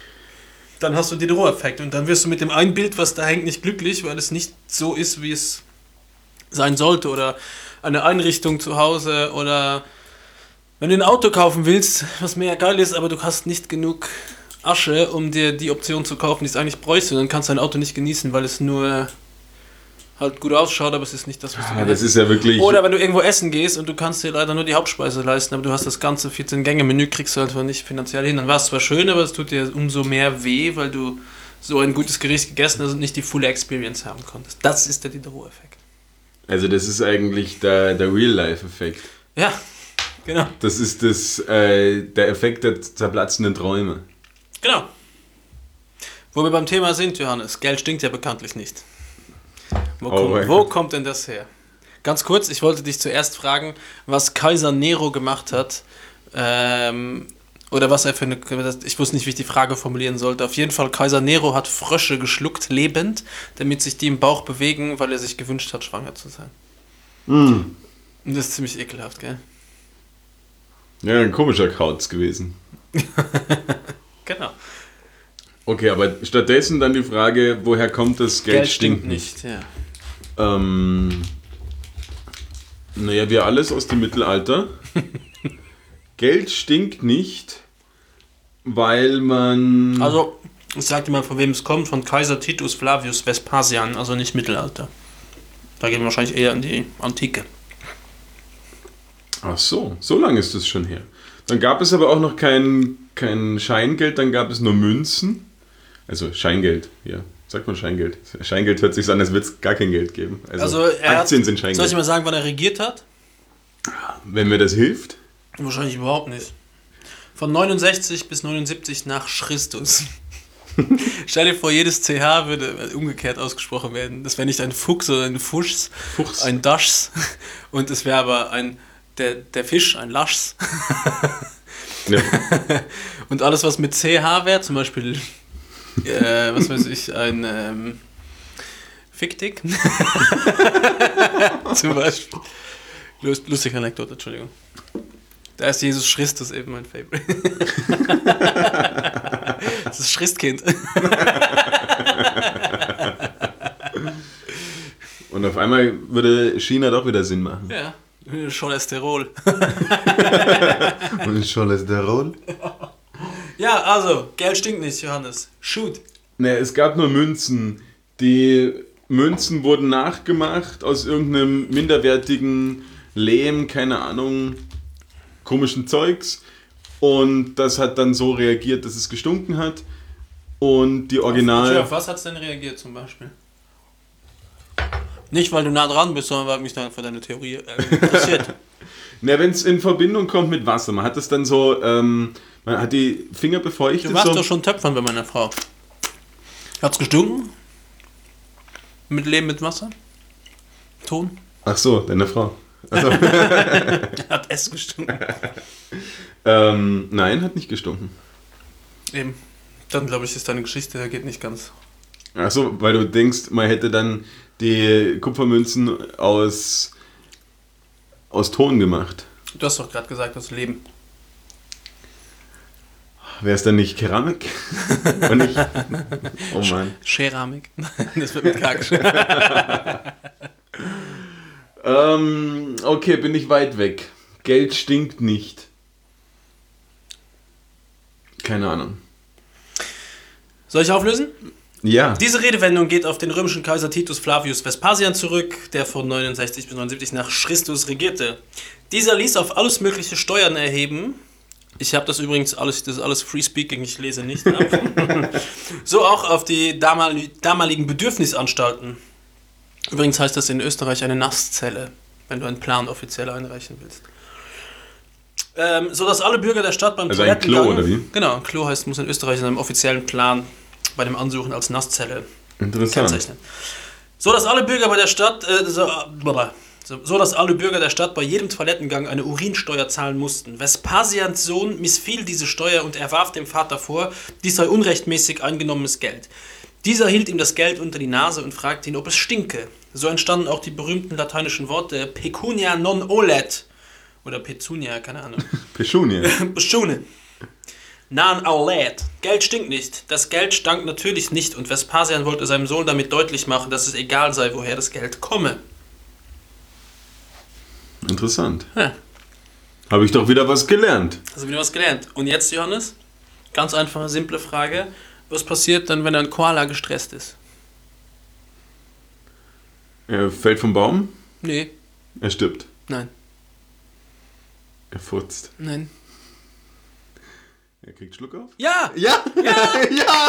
Dann hast du den Diderot-Effekt und dann wirst du mit dem einen Bild, was da hängt, nicht glücklich, weil es nicht so ist, wie es sein sollte. Oder eine Einrichtung zu Hause oder wenn du ein Auto kaufen willst, was mega geil ist, aber du hast nicht genug Asche, um dir die Option zu kaufen, die es eigentlich bräuchte. Und dann kannst du dein Auto nicht genießen, weil es nur halt gut ausschaut, aber es ist nicht das, was du Ah, gerne das ist ja wirklich... Oder wenn du irgendwo essen gehst und du kannst dir leider nur die Hauptspeise leisten, aber du hast das ganze vierzehn-Gänge-Menü, kriegst du einfach nicht finanziell hin. Dann war es zwar schön, aber es tut dir umso mehr weh, weil du so ein gutes Gericht gegessen hast und nicht die fulle Experience haben konntest. Das ist der Diderot-Effekt. Also das ist eigentlich der, der Real-Life-Effekt. Ja, genau. Das ist das, äh, der Effekt der zerplatzenden Träume. Genau. Wo wir beim Thema sind, Johannes, Geld stinkt ja bekanntlich nicht. Wo, Oh kommt, mein wo Gott. kommt denn das her? Ganz kurz, ich wollte dich zuerst fragen, was Kaiser Nero gemacht hat, ähm, oder was er für eine, ich wusste nicht, wie ich die Frage formulieren sollte. Auf jeden Fall, Kaiser Nero hat Frösche geschluckt, lebend, damit sich die im Bauch bewegen, weil er sich gewünscht hat, schwanger zu sein. Mm. Und das ist ziemlich ekelhaft, gell? Ja, ein komischer Kauz gewesen. Genau. Okay, aber stattdessen dann die Frage, woher kommt das Geld, stinkt nicht? ja. Ähm, naja, wir alles aus dem Mittelalter. Geld stinkt nicht, weil man... Also, ich sag dir mal, von wem es kommt, von Kaiser Titus Flavius Vespasian, also nicht Mittelalter. Da gehen wir wahrscheinlich eher in die Antike. Ach so, so lange ist das schon her. Dann gab es aber auch noch kein, kein Scheingeld, dann gab es nur Münzen. Also Scheingeld, ja. Sagt man Scheingeld. Scheingeld hört sich so an, als würde es gar kein Geld geben. Also, Also er Aktien hat, sind soll ich Scheingeld. mal sagen, wann er regiert hat? Wenn mir das hilft. Wahrscheinlich überhaupt nicht. Von neunundsechzig bis neunundsiebzig nach Christus. Stell dir vor, jedes C H würde umgekehrt ausgesprochen werden. Das wäre nicht ein Fuchs oder ein Fuchs, Fuchs. ein Daschs. Und es wäre aber ein der, der Fisch, ein Laschs. Ja. Und alles, was mit C H wäre, zum Beispiel, äh, was weiß ich, ein ähm, Ficktick. Zum Beispiel. Lust, lustige Anekdote, Entschuldigung. Da ist Jesus Christus eben mein Favorite. Das ist Christkind. Und auf einmal würde China doch wieder Sinn machen. Ja, Cholesterol. Und Cholesterol? Ja, also, Geld stinkt nicht, Johannes. Shoot. Ne, es gab nur Münzen. Die Münzen wurden nachgemacht aus irgendeinem minderwertigen Lehm, keine Ahnung, komischen Zeugs. Und das hat dann so reagiert, dass es gestunken hat. Und die Original... Auf was hat es denn reagiert zum Beispiel? Nicht, weil du nah dran bist, sondern weil mich dann für deine Theorie äh, interessiert. Na, wenn es in Verbindung kommt mit Wasser, man hat es dann so, ähm, man hat die Finger befeuchtet. Du warst so. doch schon Töpfern bei meiner Frau. Hat's gestunken? Mit Leben mit Wasser? Ton? Ach so, deine Frau. Also, Hat es gestunken. ähm, nein, hat nicht gestunken. Eben. Dann glaube ich, ist deine Geschichte geht nicht ganz. Achso, weil du denkst, man hätte dann die Kupfermünzen aus, aus Ton gemacht. Du hast doch gerade gesagt, das Leben. Wäre es dann nicht Keramik? Und nicht? Oh Mann. Keramik. Das wird mit K geschrieben. ähm, okay, bin ich weit weg. Geld stinkt nicht. Keine Ahnung. Soll ich auflösen? Ja. Diese Redewendung geht auf den römischen Kaiser Titus Flavius Vespasian zurück, der von neunundsechzig bis neunundsiebzig nach Christus regierte. Dieser ließ auf alles mögliche Steuern erheben. Ich habe das übrigens alles, das ist alles Free Speaking, ich lese nicht ab. So auch auf die damal, damaligen Bedürfnisanstalten. Übrigens heißt das in Österreich eine Nasszelle, wenn du einen Plan offiziell einreichen willst. Ähm, so dass alle Bürger der Stadt beim Also ein Klo, Toilettengang... oder wie? Genau, ein Klo heißt, muss in Österreich in einem offiziellen Plan bei dem Ansuchen als Nasszelle Interessant. kennzeichnen. So dass alle Bürger bei der Stadt... Äh, so, So, so dass alle Bürger der Stadt bei jedem Toilettengang eine Urinsteuer zahlen mussten. Vespasians Sohn missfiel diese Steuer und er warf dem Vater vor, dies sei unrechtmäßig eingenommenes Geld. Dieser hielt ihm das Geld unter die Nase und fragte ihn, ob es stinke. So entstanden auch die berühmten lateinischen Worte pecunia non olet oder petunia, keine Ahnung. Petunia. Petunia. Non olet. Geld stinkt nicht. Das Geld stank natürlich nicht und Vespasian wollte seinem Sohn damit deutlich machen, dass es egal sei, woher das Geld komme. Interessant. Ja. Habe ich doch wieder was gelernt. Hast du wieder was gelernt. Und jetzt, Johannes, ganz einfache, simple Frage. Was passiert dann, wenn ein Koala gestresst ist? Er fällt vom Baum, Nee, er stirbt. nein, Er furzt. nein. Er kriegt Schluck auf? Ja! Ja! Ja!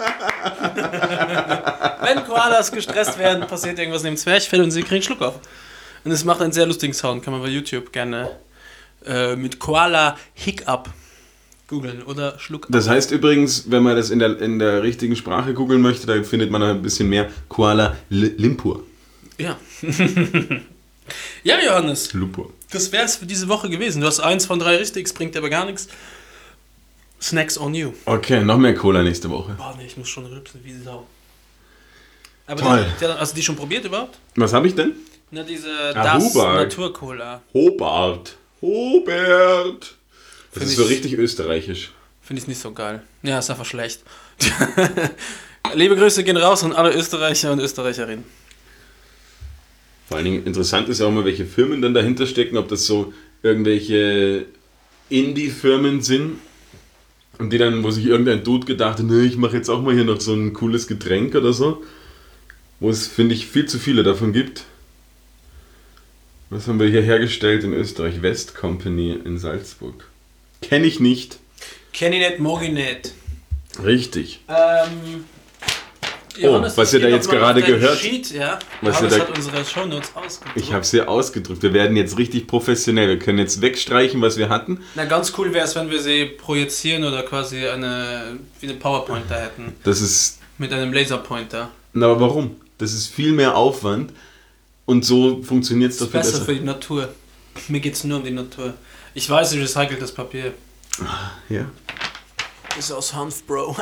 Wenn Koalas gestresst werden, passiert irgendwas neben Zwerchfell und sie kriegen Schluck auf. Und es macht einen sehr lustigen Sound, kann man bei YouTube gerne äh, mit Koala Hiccup googeln oder Schluck. Das heißt übrigens, wenn man das in der, in der richtigen Sprache googeln möchte, da findet man ein bisschen mehr Koala Lumpur. Ja. Ja, Johannes, Lumpur. das wär's für diese Woche gewesen. Du hast eins von drei richtig, es bringt dir aber gar nichts. Snacks on you. Okay, noch mehr Cola nächste Woche. Boah, nee, ich muss schon rülpsen wie Sau. Aber Toll. Die, die, hast du die schon probiert überhaupt? Was habe ich denn? Na, diese Ah, Das Hubert. Naturcola. Hobart. Hobert. Das Find ist so ich- richtig österreichisch. Finde ich nicht so geil. Ja, ist einfach schlecht. Liebe Grüße gehen raus an alle Österreicher und Österreicherinnen. Vor allen Dingen interessant ist ja auch mal, welche Firmen dann dahinter stecken, ob das so irgendwelche Indie-Firmen sind und die dann, wo sich irgendein Dude gedacht hat, nee, ich mache jetzt auch mal hier noch so ein cooles Getränk oder so, wo es, finde ich, viel zu viele davon gibt. Was haben wir hier hergestellt in Österreich? West Company in Salzburg. Kenne ich nicht. Kenn ich nicht, mag ich nicht. Richtig. Ähm, Oh, was ihr da jetzt gerade gehört- Sheet, ja. was Johannes ihr da- hat unsere Shownotes ausgedruckt. Ich habe es hier ausgedrückt. Wir werden jetzt richtig professionell. Wir können jetzt wegstreichen, was wir hatten. Na, ganz cool wäre es, wenn wir sie projizieren oder quasi eine, wie eine PowerPointer hätten. Das ist... Mit einem Laserpointer. Na, aber warum? Das ist viel mehr Aufwand und so funktioniert es doch viel Besser besser. für die Natur. Mir geht es nur um die Natur. Ich weiß, recyceltes Papier. Ja. Ist aus Hanf, Bro.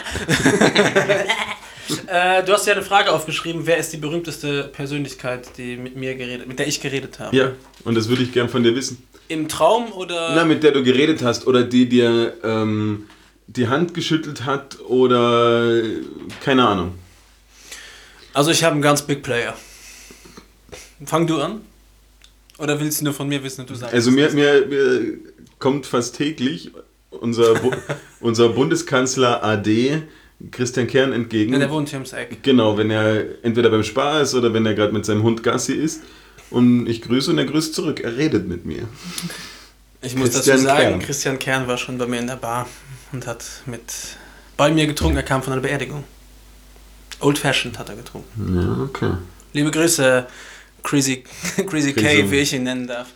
äh, du hast ja eine Frage aufgeschrieben. Wer ist die berühmteste Persönlichkeit, die mit mir geredet, mit der ich geredet habe? Ja, und das würde ich gern von dir wissen. Im Traum oder? Na, mit der du geredet hast oder die dir ähm, die Hand geschüttelt hat oder keine Ahnung. Also ich habe einen ganz Big Player. Fang du an? Oder willst du nur von mir wissen und du sagst? Also mir, mir, mir kommt fast täglich unser, Bu unser Bundeskanzler A D Christian Kern entgegen. Ja, der wohnt hier ums Eck. Genau, wenn er entweder beim Spar ist oder wenn er gerade mit seinem Hund Gassi ist. Und ich grüße und er grüßt zurück. Er redet mit mir. Ich muss Christian dazu sagen, Kern. Christian Kern war schon bei mir in der Bar und hat mit bei mir getrunken. Er kam von einer Beerdigung. Old Fashioned hat er getrunken. Ja, okay. Liebe Grüße, Crazy, Crazy K, Crazy. wie ich ihn nennen darf.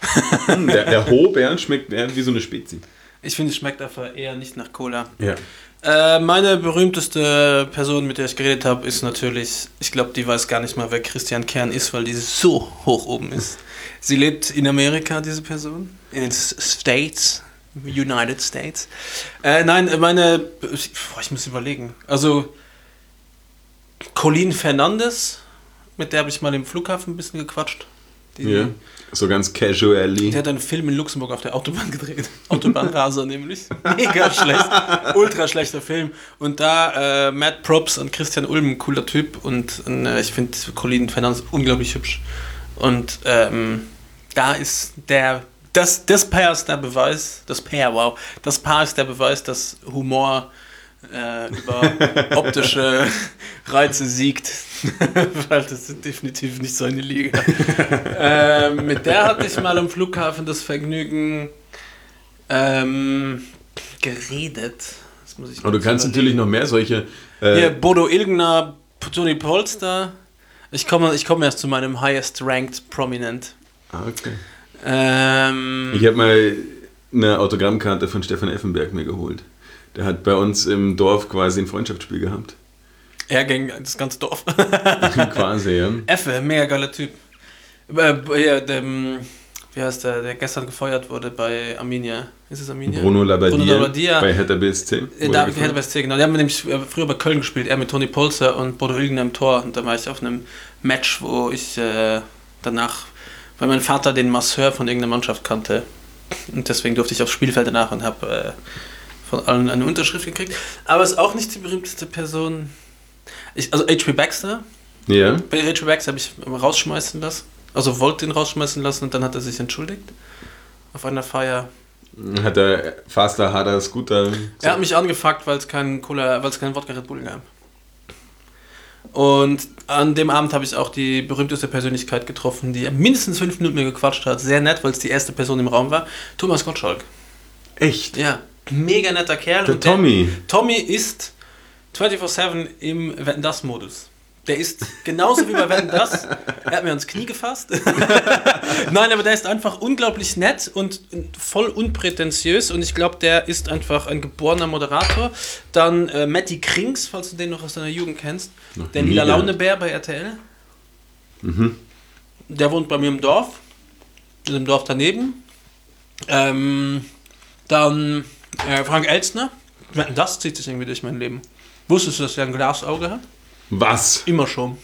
Der, der Hohbär schmeckt eher wie so eine Spezi. Ich finde, es schmeckt einfach eher nicht nach Cola. Ja. Äh, meine berühmteste Person, mit der ich geredet habe, ist natürlich, ich glaube, die weiß gar nicht mal, wer Christian Kern ist, weil die so hoch oben ist. Sie lebt in Amerika, diese Person, in den States, United States. Äh, nein, meine, ich, boah, ich muss überlegen. Also, Colleen Fernandes, mit der habe ich mal im Flughafen ein bisschen gequatscht. Die, Ja, so ganz casually. Die hat einen Film in Luxemburg auf der Autobahn gedreht. Autobahnraser nämlich. Mega schlecht. Ultra schlechter Film. Und da äh, Matt Props und Christian Ulm, cooler Typ. Und äh, ich finde Colleen Fernandes unglaublich hübsch. Und ähm, da ist der, das, das Paar ist der Beweis, das Paar, wow, das Paar ist der Beweis, dass Humor äh, über optische Reize siegt. Weil das ist definitiv nicht seine Liga. ähm, mit der hatte ich mal am Flughafen das Vergnügen ähm, geredet. Das muss ich Aber du kannst natürlich noch mehr solche... Äh, Hier, Bodo Ilgner, Toni Polster. Ich komme ich komm erst zu meinem highest ranked Prominent. ah, okay. Ähm, Ich habe mal eine Autogrammkarte von Stefan Effenberg mir geholt. Der hat bei uns im Dorf quasi ein Freundschaftsspiel gehabt. er ging das ganze Dorf. Quasi, ja. Effe, mega geiler Typ. Äh, ja, dem, wie heißt der, der gestern gefeuert wurde bei Arminia? Ist es Arminia? Bruno Labbadia, Bruno Labbadia. bei Hertha B S C. Äh, Da, Hertha B S C, genau. Die haben wir nämlich äh, früher bei Köln gespielt, er mit Toni Polster und Bodo Ilgner im Tor. Und da war ich auf einem Match, wo ich äh, danach, weil mein Vater den Masseur von irgendeiner Mannschaft kannte. Und deswegen durfte ich aufs Spielfeld danach und habe äh, von allen eine Unterschrift gekriegt. Aber es ist auch nicht die berühmteste Person. Ich, also H P Baxter. Ja. Bei H P Baxter habe ich rausschmeißen lassen. Also wollte ihn rausschmeißen lassen und dann hat er sich entschuldigt. Auf einer Feier. Hat er Faster, harder Scooter. Er hat mich angefuckt, weil es keinen Cola, weil es keinen Wodka Red Bull gab. Und an dem Abend habe ich auch die berühmteste Persönlichkeit getroffen, die mindestens fünf Minuten mit mir gequatscht hat. Sehr nett, weil es die erste Person im Raum war. Thomas Gottschalk. Echt? Ja, mega netter Kerl. Der und Tommy. Tommy ist vierundzwanzig sieben im Wetten-Das-Modus. Der ist genauso wie bei Wetten-Das. Er hat mir ans Knie gefasst. Nein, aber der ist einfach unglaublich nett und voll unprätentiös. Und ich glaube, der ist einfach ein geborener Moderator. Dann äh, Matti Krings, falls du den noch aus deiner Jugend kennst. Noch Der nie Lila gehört. Launebär bei R T L. Mhm. Der wohnt bei mir im Dorf. In dem Dorf daneben. Ähm, dann äh, Frank Elstner. Das zieht sich irgendwie durch mein Leben. Wusstest du, dass er ein Glasauge hat? Was? Immer schon.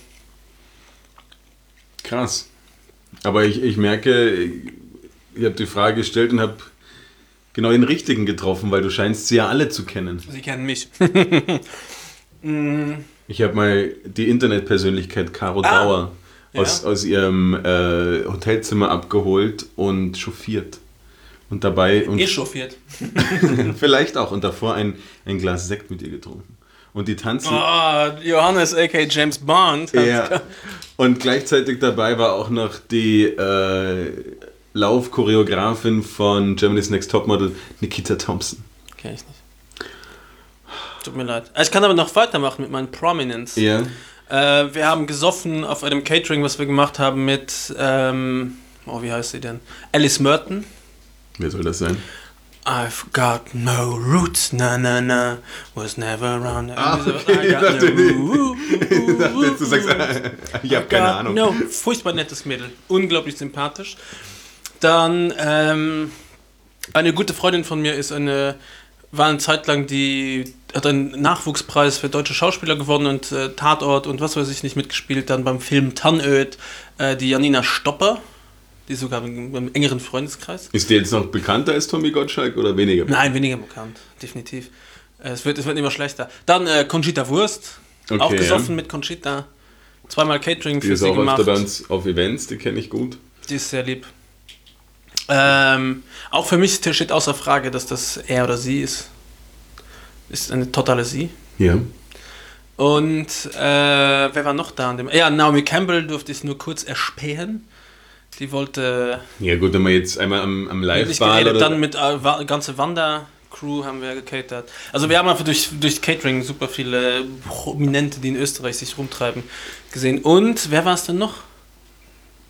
Krass. Aber ich, ich merke, ich habe die Frage gestellt und habe genau den richtigen getroffen, weil du scheinst sie ja alle zu kennen. Sie kennen mich. Ich habe mal die Internetpersönlichkeit Caro Ah, Dauer aus, ja. aus ihrem äh, Hotelzimmer abgeholt und chauffiert. Und dabei, und Echauffiert. vielleicht auch, und davor ein, ein Glas Sekt mit ihr getrunken. Und die tanzen. Oh, Johannes, aka James Bond. Ja. Und gleichzeitig dabei war auch noch die äh, Laufchoreografin von Germany's Next Topmodel, Nikita Thompson. Kenn ich nicht. Tut mir leid. Ich kann aber noch weitermachen mit meinen Prominents. Ja. Äh, wir haben gesoffen auf einem Catering, was wir gemacht haben mit, ähm, oh, wie heißt sie denn? Alice Merton. Wer soll das sein? I've got no roots, na na na, was never around. Ah, Irgendwie sowas. okay, I got ich dachte, no die- roots. Ich dachte jetzt, du sagst, ich habe keine God, Ahnung. No, furchtbar nettes Mädel. Unglaublich sympathisch. Dann, ähm, eine gute Freundin von mir ist eine, war eine Zeit lang die, hat einen Nachwuchspreis für deutsche Schauspieler gewonnen und äh, Tatort und was weiß ich nicht mitgespielt. Dann beim Film Tannöd, äh, die Janina Stopper, die ist sogar im, im engeren Freundeskreis. Ist die jetzt noch bekannter als Tommy Gottschalk oder weniger? Nein, weniger bekannt, definitiv. Äh, es, wird, es wird immer schlechter. Dann äh, Conchita Wurst, Okay, auch gesoffen ja. mit Conchita. Zweimal Catering Die für ist sie auch gemacht. öfter bei uns auf Events, die kenne ich gut. Die ist sehr lieb. Ähm, auch für mich steht außer Frage, dass das er oder sie ist. Ist eine totale sie. Ja. Und äh, wer war noch da? An dem? Ja, Naomi Campbell durfte ich nur kurz erspähen. Die wollte Ja gut, wenn man jetzt einmal am, am wirklich Live-Bar geredet, oder... dann mit äh, wa- ganze Wander-Crew haben wir gecatert. Also wir haben einfach durch, durch Catering super viele Prominente, die in Österreich sich rumtreiben, gesehen. Und wer war es denn noch?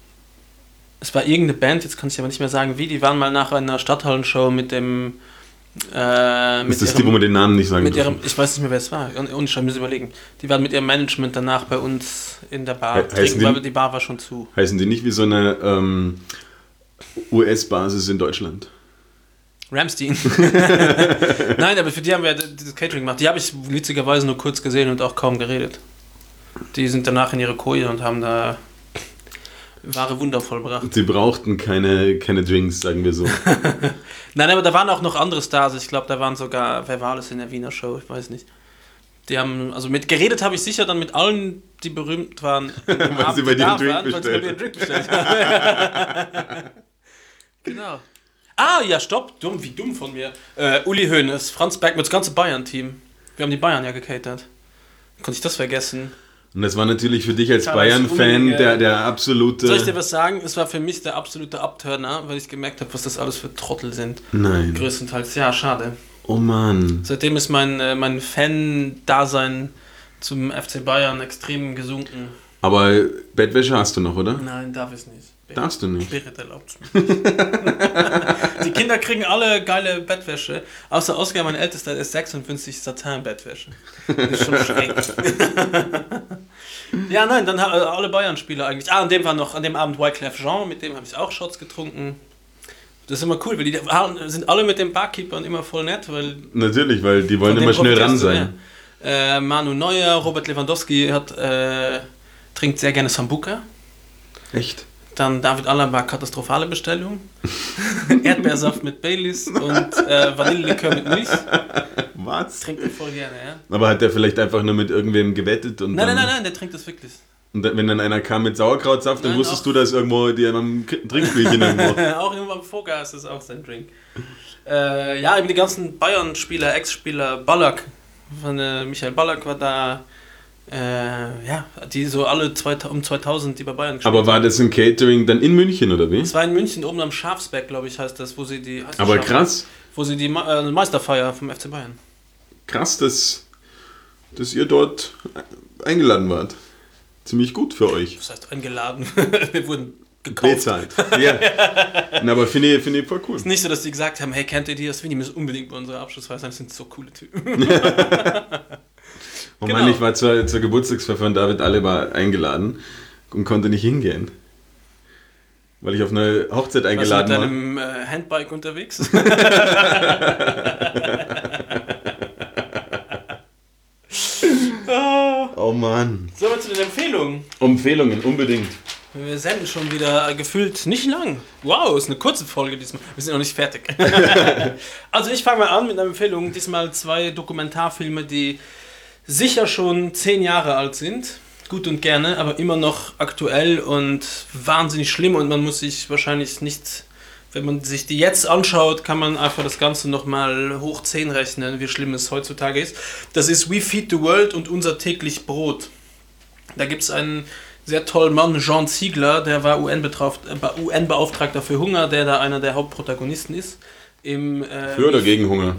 Es war irgendeine Band, jetzt kann ich aber nicht mehr sagen wie, die waren mal nach einer Stadthallenshow mit dem Äh, mit ist das ihrem, die, wo man den Namen nicht sagen mit dürfen? ihrem, ich weiß nicht mehr, wer es war. Und, und ich muss überlegen. Die waren mit ihrem Management danach bei uns in der Bar He- heißen trinken, die- weil die Bar war schon zu. Heißen die nicht wie so eine ähm, U S-Basis in Deutschland? Ramstein. Nein, aber für die haben wir das Catering gemacht. Die habe ich witzigerweise nur kurz gesehen und auch kaum geredet. Die sind danach in ihre Koje und haben da wahre Wunder vollbracht. Sie brauchten keine, keine Drinks, sagen wir so. Nein, aber da waren auch noch andere Stars. Ich glaube, da waren sogar, wer war alles in der Wiener Show? Ich weiß nicht. Die haben, also mit geredet habe ich sicher dann mit allen, die berühmt waren. Weil sie bei dir einen Drink bestellt einen Drink bestellt haben. Genau. Ah, ja, stopp. Dumm, wie dumm von mir. Äh, Uli Hoeneß, Franz Beckmann, das ganze Bayern-Team. Wir haben die Bayern ja gecatert. Konnte ich das vergessen? Und das war natürlich für dich als Ja, Bayern-Fan das der, Uli, der absolute... Soll ich dir was sagen? Es war für mich der absolute Abturner, weil ich gemerkt habe, was das alles für Trottel sind. Nein. Größtenteils. Ja, schade. Oh Mann. Seitdem ist mein, äh, mein Fan-Dasein zum F C Bayern extrem gesunken. Aber Bettwäsche hast du noch, oder? Nein, darf ich nicht. Darfst du nicht? Berit erlaubt es mir nicht. Die Kinder kriegen alle geile Bettwäsche, außer Oscar, mein Ältester, der ist sechsundfünfzig Satin-Bettwäsche. Das ist schon schräg. Ja, nein, dann ha- alle Bayern-Spieler eigentlich. Ah, an dem war noch, an dem Abend Wyclef Jean, mit dem habe ich auch Shots getrunken. Das ist immer cool, weil die sind alle mit den Barkeepern immer voll nett, weil Natürlich, weil die wollen von immer denen schnell ran profitierst du sein. mehr. Äh, Manu Neuer, Robert Lewandowski hat, äh, trinkt sehr gerne Sambuca. Echt? Dann David Alaba, katastrophale Bestellung. Erdbeersaft mit Baileys und äh, Vanillelikör mit Milch. Was? Trinkt er voll gerne, ja. Aber hat der vielleicht einfach nur mit irgendwem gewettet? Und Nein, dann, nein, nein, nein, der trinkt das wirklich. Und wenn dann einer kam mit Sauerkrautsaft, dann Nein, wusstest auch- du, dass irgendwo die am Trinkspielchen irgendwo... Auch immer beim Poker ist das auch sein Drink. Äh, ja, eben die ganzen Bayern-Spieler, Ex-Spieler, Ballack, von äh, Michael Ballack war da. Äh, ja, die so alle zwei, um zweitausend, die bei Bayern gespielt Aber war das ein Catering dann in München, oder wie? Es war in München, oben am Schafsberg, glaube ich, heißt das, wo sie die... heißt das Aber Schafsberg? krass, Wo sie die Ma- äh, Meisterfeier vom F C Bayern. krass, dass, dass ihr dort eingeladen wart. Ziemlich gut für euch. Was heißt eingeladen? Wir wurden gekauft. Bezahlt. Ja. Na, aber finde ich, finde ich voll cool. Es ist nicht so, dass die gesagt haben, hey, kennt ihr die? Das wir müssen unbedingt bei unserer Abschlussfeier sein. Das sind so coole Typen. Oh Genau. Mann, ich war zur, zur Geburtstagsfeier von David Alaba eingeladen und konnte nicht hingehen. Weil ich auf eine Hochzeit Warst du mit eingeladen war. deinem äh, Handbike unterwegs? Oh Mann. Sollen wir zu den Empfehlungen? Empfehlungen, unbedingt. Wir senden schon wieder gefühlt nicht lang. Wow, ist eine kurze Folge diesmal. Wir sind noch nicht fertig. Also ich fange mal an mit einer Empfehlung. Diesmal zwei Dokumentarfilme, die sicher schon zehn Jahre alt sind. Gut und gerne, aber immer noch aktuell und wahnsinnig schlimm. Und man muss sich wahrscheinlich nicht, wenn man sich die jetzt anschaut, kann man einfach das Ganze nochmal hoch zehn rechnen, wie schlimm es heutzutage ist. Das ist We Feed the World und Unser täglich Brot. Da gibt es einen sehr tollen Mann, Jean Ziegler, der war U N-Beauftragter für Hunger, der da einer der Hauptprotagonisten ist. Im, äh, Für oder gegen Hunger?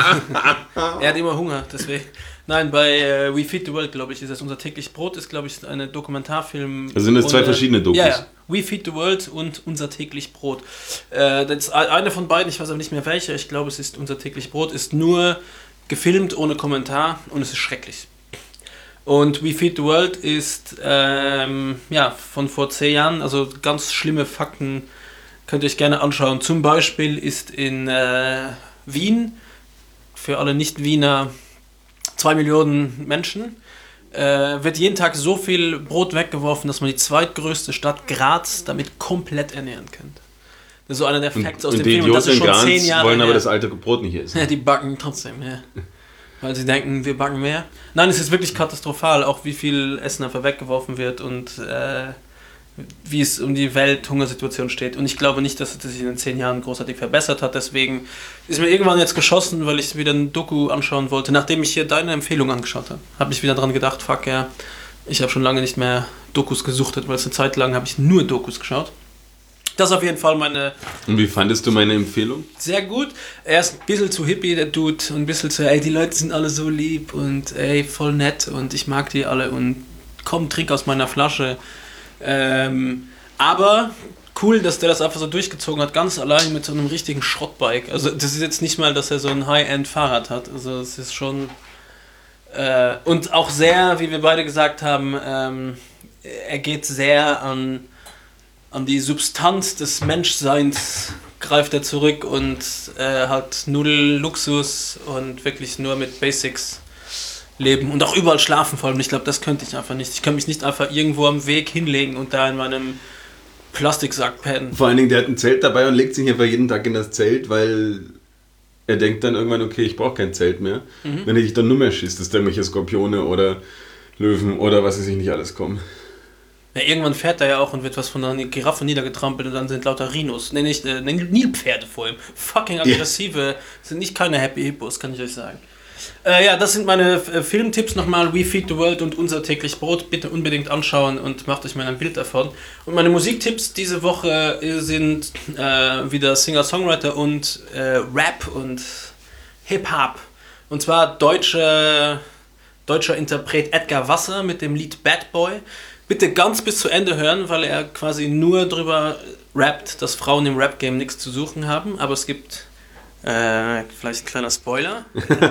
Er hat immer Hunger, deswegen. Nein, bei äh, We Feed the World, glaube ich, ist es Unser täglich Brot, ist, glaube ich, eine Dokumentarfilm. Also sind das zwei Und, äh, verschiedene Dokus? Ja, ja. We Feed the World und Unser täglich Brot. Äh, das ist eine von beiden, ich weiß aber nicht mehr welche, ich glaube, es ist Unser täglich Brot, ist nur gefilmt ohne Kommentar und es ist schrecklich. Und We Feed the World ist ähm, ja, von vor zehn Jahren, also ganz schlimme Fakten könnt ihr euch gerne anschauen. Zum Beispiel ist in äh, Wien, für alle Nicht-Wiener, zwei Millionen Menschen, äh, wird jeden Tag so viel Brot weggeworfen, dass man die zweitgrößte Stadt Graz damit komplett ernähren könnte. Das ist so einer der Facts aus und dem die Film. Und das ist Idioten in schon zehn Graz Jahre wollen aber her. das alte Brot nicht essen. Ja, die backen trotzdem, ja. Weil sie denken, wir backen mehr. Nein, es ist wirklich katastrophal, auch wie viel Essen einfach weggeworfen wird und äh, wie es um die Welthungersituation steht. Und ich glaube nicht, dass es sich in den zehn Jahren großartig verbessert hat. Deswegen ist mir irgendwann jetzt geschossen, weil ich wieder ein Doku anschauen wollte. Nachdem ich hier deine Empfehlung angeschaut habe, habe ich wieder dran gedacht, fuck ja, ich habe schon lange nicht mehr Dokus gesuchtet, weil es eine Zeit lang habe ich nur Dokus geschaut. Das ist auf jeden Fall meine... Und wie fandest du meine Empfehlung? Sehr gut. Er ist ein bisschen zu hippie, der Dude, und ein bisschen zu, ey, die Leute sind alle so lieb und ey, voll nett und ich mag die alle und komm, trink aus meiner Flasche. Ähm, aber cool, dass der das einfach so durchgezogen hat, ganz allein mit so einem richtigen Schrottbike. Also das ist jetzt nicht mal, dass er so ein High-End-Fahrrad hat. Also es ist schon... Äh, und auch sehr, wie wir beide gesagt haben, ähm, er geht sehr an, an die Substanz des Menschseins, greift er zurück und äh, hat null Luxus und wirklich nur mit Basics leben und auch überall schlafen vor allem. Ich glaube, das könnte ich einfach nicht. Ich kann mich nicht einfach irgendwo am Weg hinlegen und da in meinem Plastiksack pennen. Vor allen Dingen, der hat ein Zelt dabei und legt sich einfach jeden Tag in das Zelt, weil er denkt dann irgendwann, okay, ich brauche kein Zelt mehr. Mhm. Wenn er sich dann nur mehr schießt, dass da irgendwelche Skorpione oder Löwen oder was weiß ich nicht alles kommen. Ja, irgendwann fährt er ja auch und wird was von einer Giraffe niedergetrampelt und dann sind lauter Rhinos. Ne, nicht, äh, Nilpferde vor ihm. Fucking aggressive, ja. Sind nicht keine Happy Hippos, kann ich euch sagen. Äh, ja, das sind meine äh, Filmtipps nochmal. We Feed the World und Unser täglich Brot. Bitte unbedingt anschauen und macht euch mal ein Bild davon. Und meine Musiktipps diese Woche sind äh, wieder Singer-Songwriter und äh, Rap und Hip-Hop. Und zwar deutsche, deutscher Interpret Edgar Wasser mit dem Lied Bad Boy. Bitte ganz bis zu Ende hören, weil er quasi nur drüber rappt, dass Frauen im Rap-Game nichts zu suchen haben. Aber es gibt... Äh, vielleicht ein kleiner Spoiler.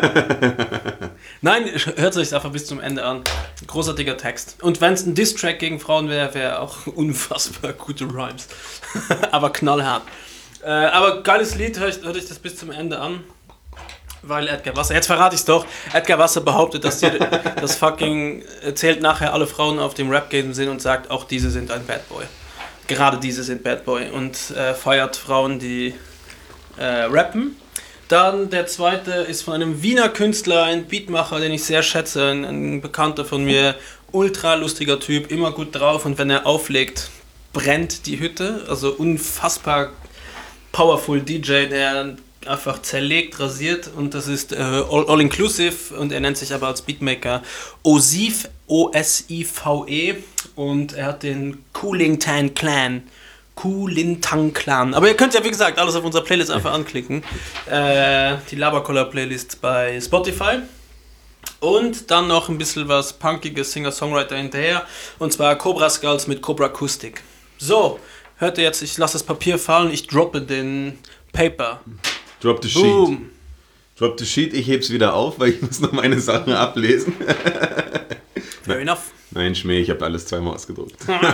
Nein, hört euch einfach bis zum Ende an. Großartiger Text. Und wenn es ein Diss-Track gegen Frauen wäre, wäre auch unfassbar gute Rhymes. Aber knallhart. Äh, aber geiles Lied, hört, hört euch das bis zum Ende an. Weil Edgar Wasser, jetzt verrate ich es doch, Edgar Wasser behauptet, dass die, das fucking zählt nachher alle Frauen auf dem Rap-Game sind und sagt, auch diese sind ein Bad Boy. Gerade diese sind Bad Boy. Und äh, feiert Frauen, die Äh, rappen. Dann der zweite ist von einem Wiener Künstler, ein Beatmacher, den ich sehr schätze, ein, ein Bekannter von mir, ultra lustiger Typ, immer gut drauf und wenn er auflegt, brennt die Hütte, also unfassbar powerful D J, der einfach zerlegt, rasiert und das ist äh, all, all inclusive und er nennt sich aber als Beatmaker Osive, O S I V E und er hat den Koolintang Clan Koolintang Clan. Aber ihr könnt ja, wie gesagt, alles auf unserer Playlist einfach anklicken. Äh, die Labercoller-Playlist bei Spotify. Und dann noch ein bisschen was punkiges Singer-Songwriter hinterher. Und zwar Cobra Skulls mit Cobra Acoustic. So, hört ihr jetzt, ich lasse das Papier fallen, ich droppe den Paper. Drop the Boom. sheet. Drop the sheet, ich heb's wieder auf, weil ich muss noch meine Sachen ablesen. Fair enough. Nein, Schmäh, ich habe alles zweimal ausgedruckt.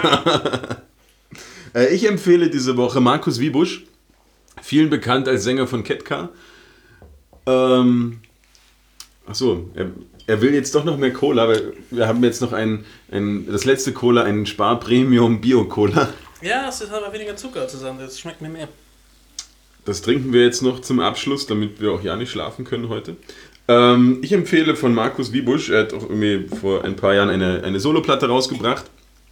Ich empfehle diese Woche Markus Wiebusch, vielen bekannt als Sänger von Ketka. Ähm, Achso, er, er will jetzt doch noch mehr Cola, weil wir haben jetzt noch ein, ein das letzte Cola, ein Spar Premium Bio Cola. Ja, es ist aber weniger Zucker zusammen, das schmeckt mir mehr. Das trinken wir jetzt noch zum Abschluss, damit wir auch ja nicht schlafen können heute. Ähm, ich empfehle von Markus Wiebusch, er hat auch irgendwie vor ein paar Jahren eine, eine Soloplatte rausgebracht.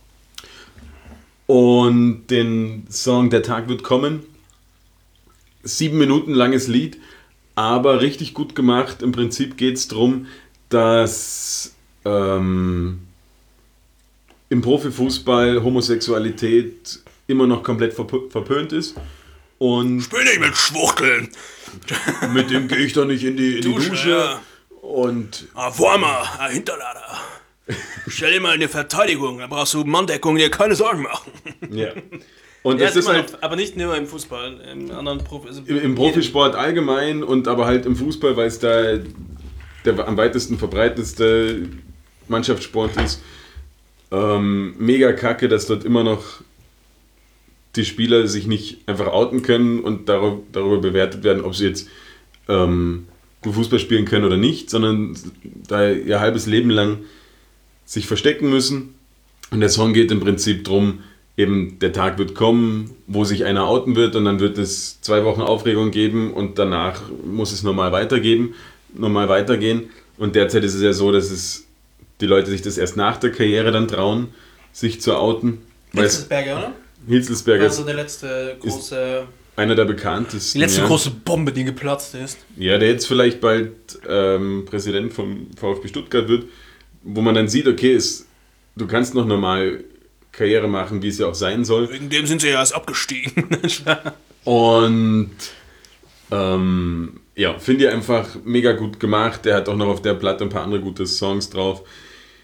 Und den Song Der Tag wird kommen. Sieben Minuten langes Lied, aber richtig gut gemacht. Im Prinzip geht es darum, dass ähm, im Profifußball Homosexualität immer noch komplett verp- verpönt ist. Und Ich will nicht mit Schwuchteln. mit dem gehe ich doch nicht in die, in die Dusche. Dusche, ja. Und Ah, Warmer, ein Hinterlader. Stell dir mal eine Verteidigung, da brauchst du Manndeckung, dir keine Sorgen machen. ja. Und Ja, das ist immer halt noch, aber nicht nur im Fußball, im anderen Profi. Also im, im Profisport allgemein und aber halt im Fußball, weil es da der am weitesten verbreitetste Mannschaftssport ist. Ähm, mega kacke, dass dort immer noch die Spieler sich nicht einfach outen können und darüber, darüber bewertet werden, ob sie jetzt ähm, gut Fußball spielen können oder nicht, sondern da ihr halbes Leben lang sich verstecken müssen. Und der Song geht im Prinzip drum, eben der Tag wird kommen, wo sich einer outen wird und dann wird es zwei Wochen Aufregung geben und danach muss es normal weitergeben, normal weitergehen. Und derzeit ist es ja so, dass es die Leute sich das erst nach der Karriere dann trauen, sich zu outen. Hitzelsberger, oder? Hitzelsberger Also der letzte große... einer der bekanntesten. Die letzte ja. große Bombe, die geplatzt ist. Ja, der jetzt vielleicht bald ähm, Präsident vom VfB Stuttgart wird, wo man dann sieht, okay, es, du kannst noch normal Karriere machen, wie es ja auch sein soll. Wegen dem sind sie ja erst abgestiegen. Und ähm, ja, finde ich einfach mega gut gemacht. Der hat auch noch auf der Platte ein paar andere gute Songs drauf.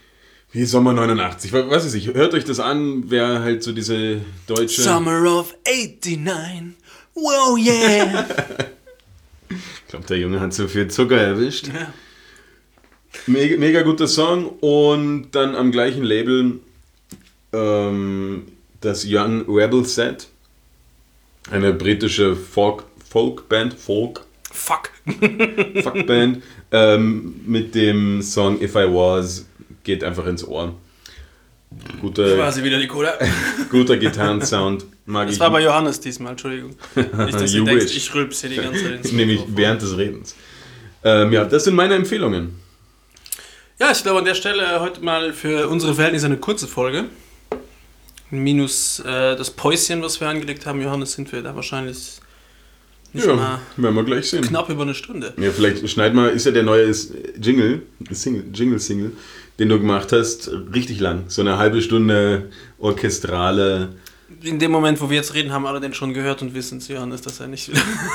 Wie Sommer neunundachtzig, was weiß ich, hört euch das an, wer halt so diese deutsche... Summer of eighty-nine, wow yeah. Ich glaube, der Junge hat so viel Zucker erwischt. Ja. Mega, mega guter Song und dann am gleichen Label ähm, das Young Rebel Set, eine britische Folk, Folkband, Folk, Fuck. Fuckband, ähm, mit dem Song If I Was, geht einfach ins Ohr. Guter, Quasi wieder die Cola. guter Gitarrensound, mag Das ich. war bei Johannes diesmal, Entschuldigung. Nicht, dass You ihr denkt, wish. ich rülpse hier die ganze Zeit ins Nämlich Mikrofon. während des Redens. Ähm, ja, das sind meine Empfehlungen. Ja, ich glaube an der Stelle heute mal für unsere Verhältnisse eine kurze Folge. Minus äh, das Päuschen, was wir angelegt haben, Johannes, sind wir da wahrscheinlich nicht Ja, mal werden wir gleich sehen. knapp über eine Stunde. Ja, vielleicht schneid mal, ist ja der neue Jingle, Single, Jingle-Single, den du gemacht hast, richtig lang. So eine halbe Stunde orchestrale. In dem Moment, wo wir jetzt reden, haben alle den schon gehört und wissen es, Johannes, dass er nicht...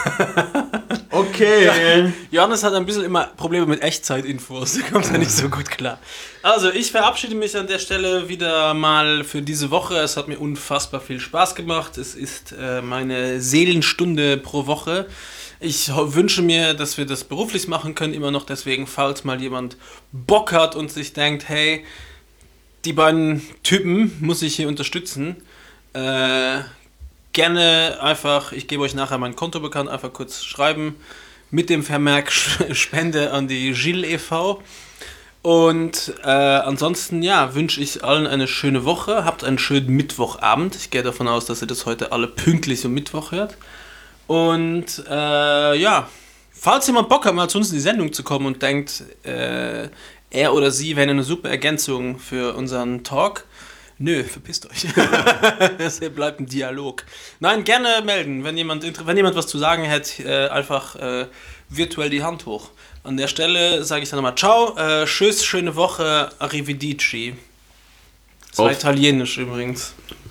Okay. Johannes hat ein bisschen immer Probleme mit Echtzeitinfos, da kommt er nicht so gut klar. Also, ich verabschiede mich an der Stelle wieder mal für diese Woche. Es hat mir unfassbar viel Spaß gemacht. Es ist äh, meine Seelenstunde pro Woche. Ich ho- wünsche mir, dass wir das beruflich machen können, immer noch. Deswegen, falls mal jemand Bock hat und sich denkt, hey, die beiden Typen muss ich hier unterstützen, äh, gerne einfach, ich gebe euch nachher mein Konto bekannt, einfach kurz schreiben mit dem Vermerk Spende an die Gilles e V. Und äh, ansonsten, ja, wünsche ich allen eine schöne Woche. Habt einen schönen Mittwochabend. Ich gehe davon aus, dass ihr das heute alle pünktlich um Mittwoch hört. Und äh, ja, falls jemand Bock hat, mal zu uns in die Sendung zu kommen und denkt, äh, er oder sie wäre eine super Ergänzung für unseren Talk, nö, verpisst euch. Das hier bleibt ein Dialog. Nein, gerne melden, wenn jemand, inter- wenn jemand was zu sagen hat, äh, einfach äh, virtuell die Hand hoch. An der Stelle sage ich dann nochmal Ciao, äh, tschüss, schöne Woche, arrivederci. Das war Auf- italienisch übrigens.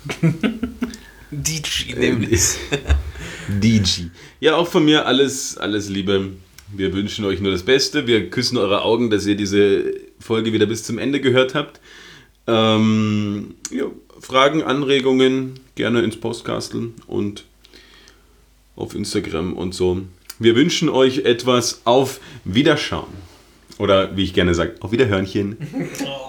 Dici nämlich. D G. Ja, auch von mir alles, alles Liebe. Wir wünschen euch nur das Beste. Wir küssen eure Augen, dass ihr diese Folge wieder bis zum Ende gehört habt. Ähm, ja, Fragen, Anregungen gerne ins Postkastel und auf Instagram und so. Wir wünschen euch etwas auf Wiederschauen. Oder wie ich gerne sage, auf Wiederhörnchen. Oh.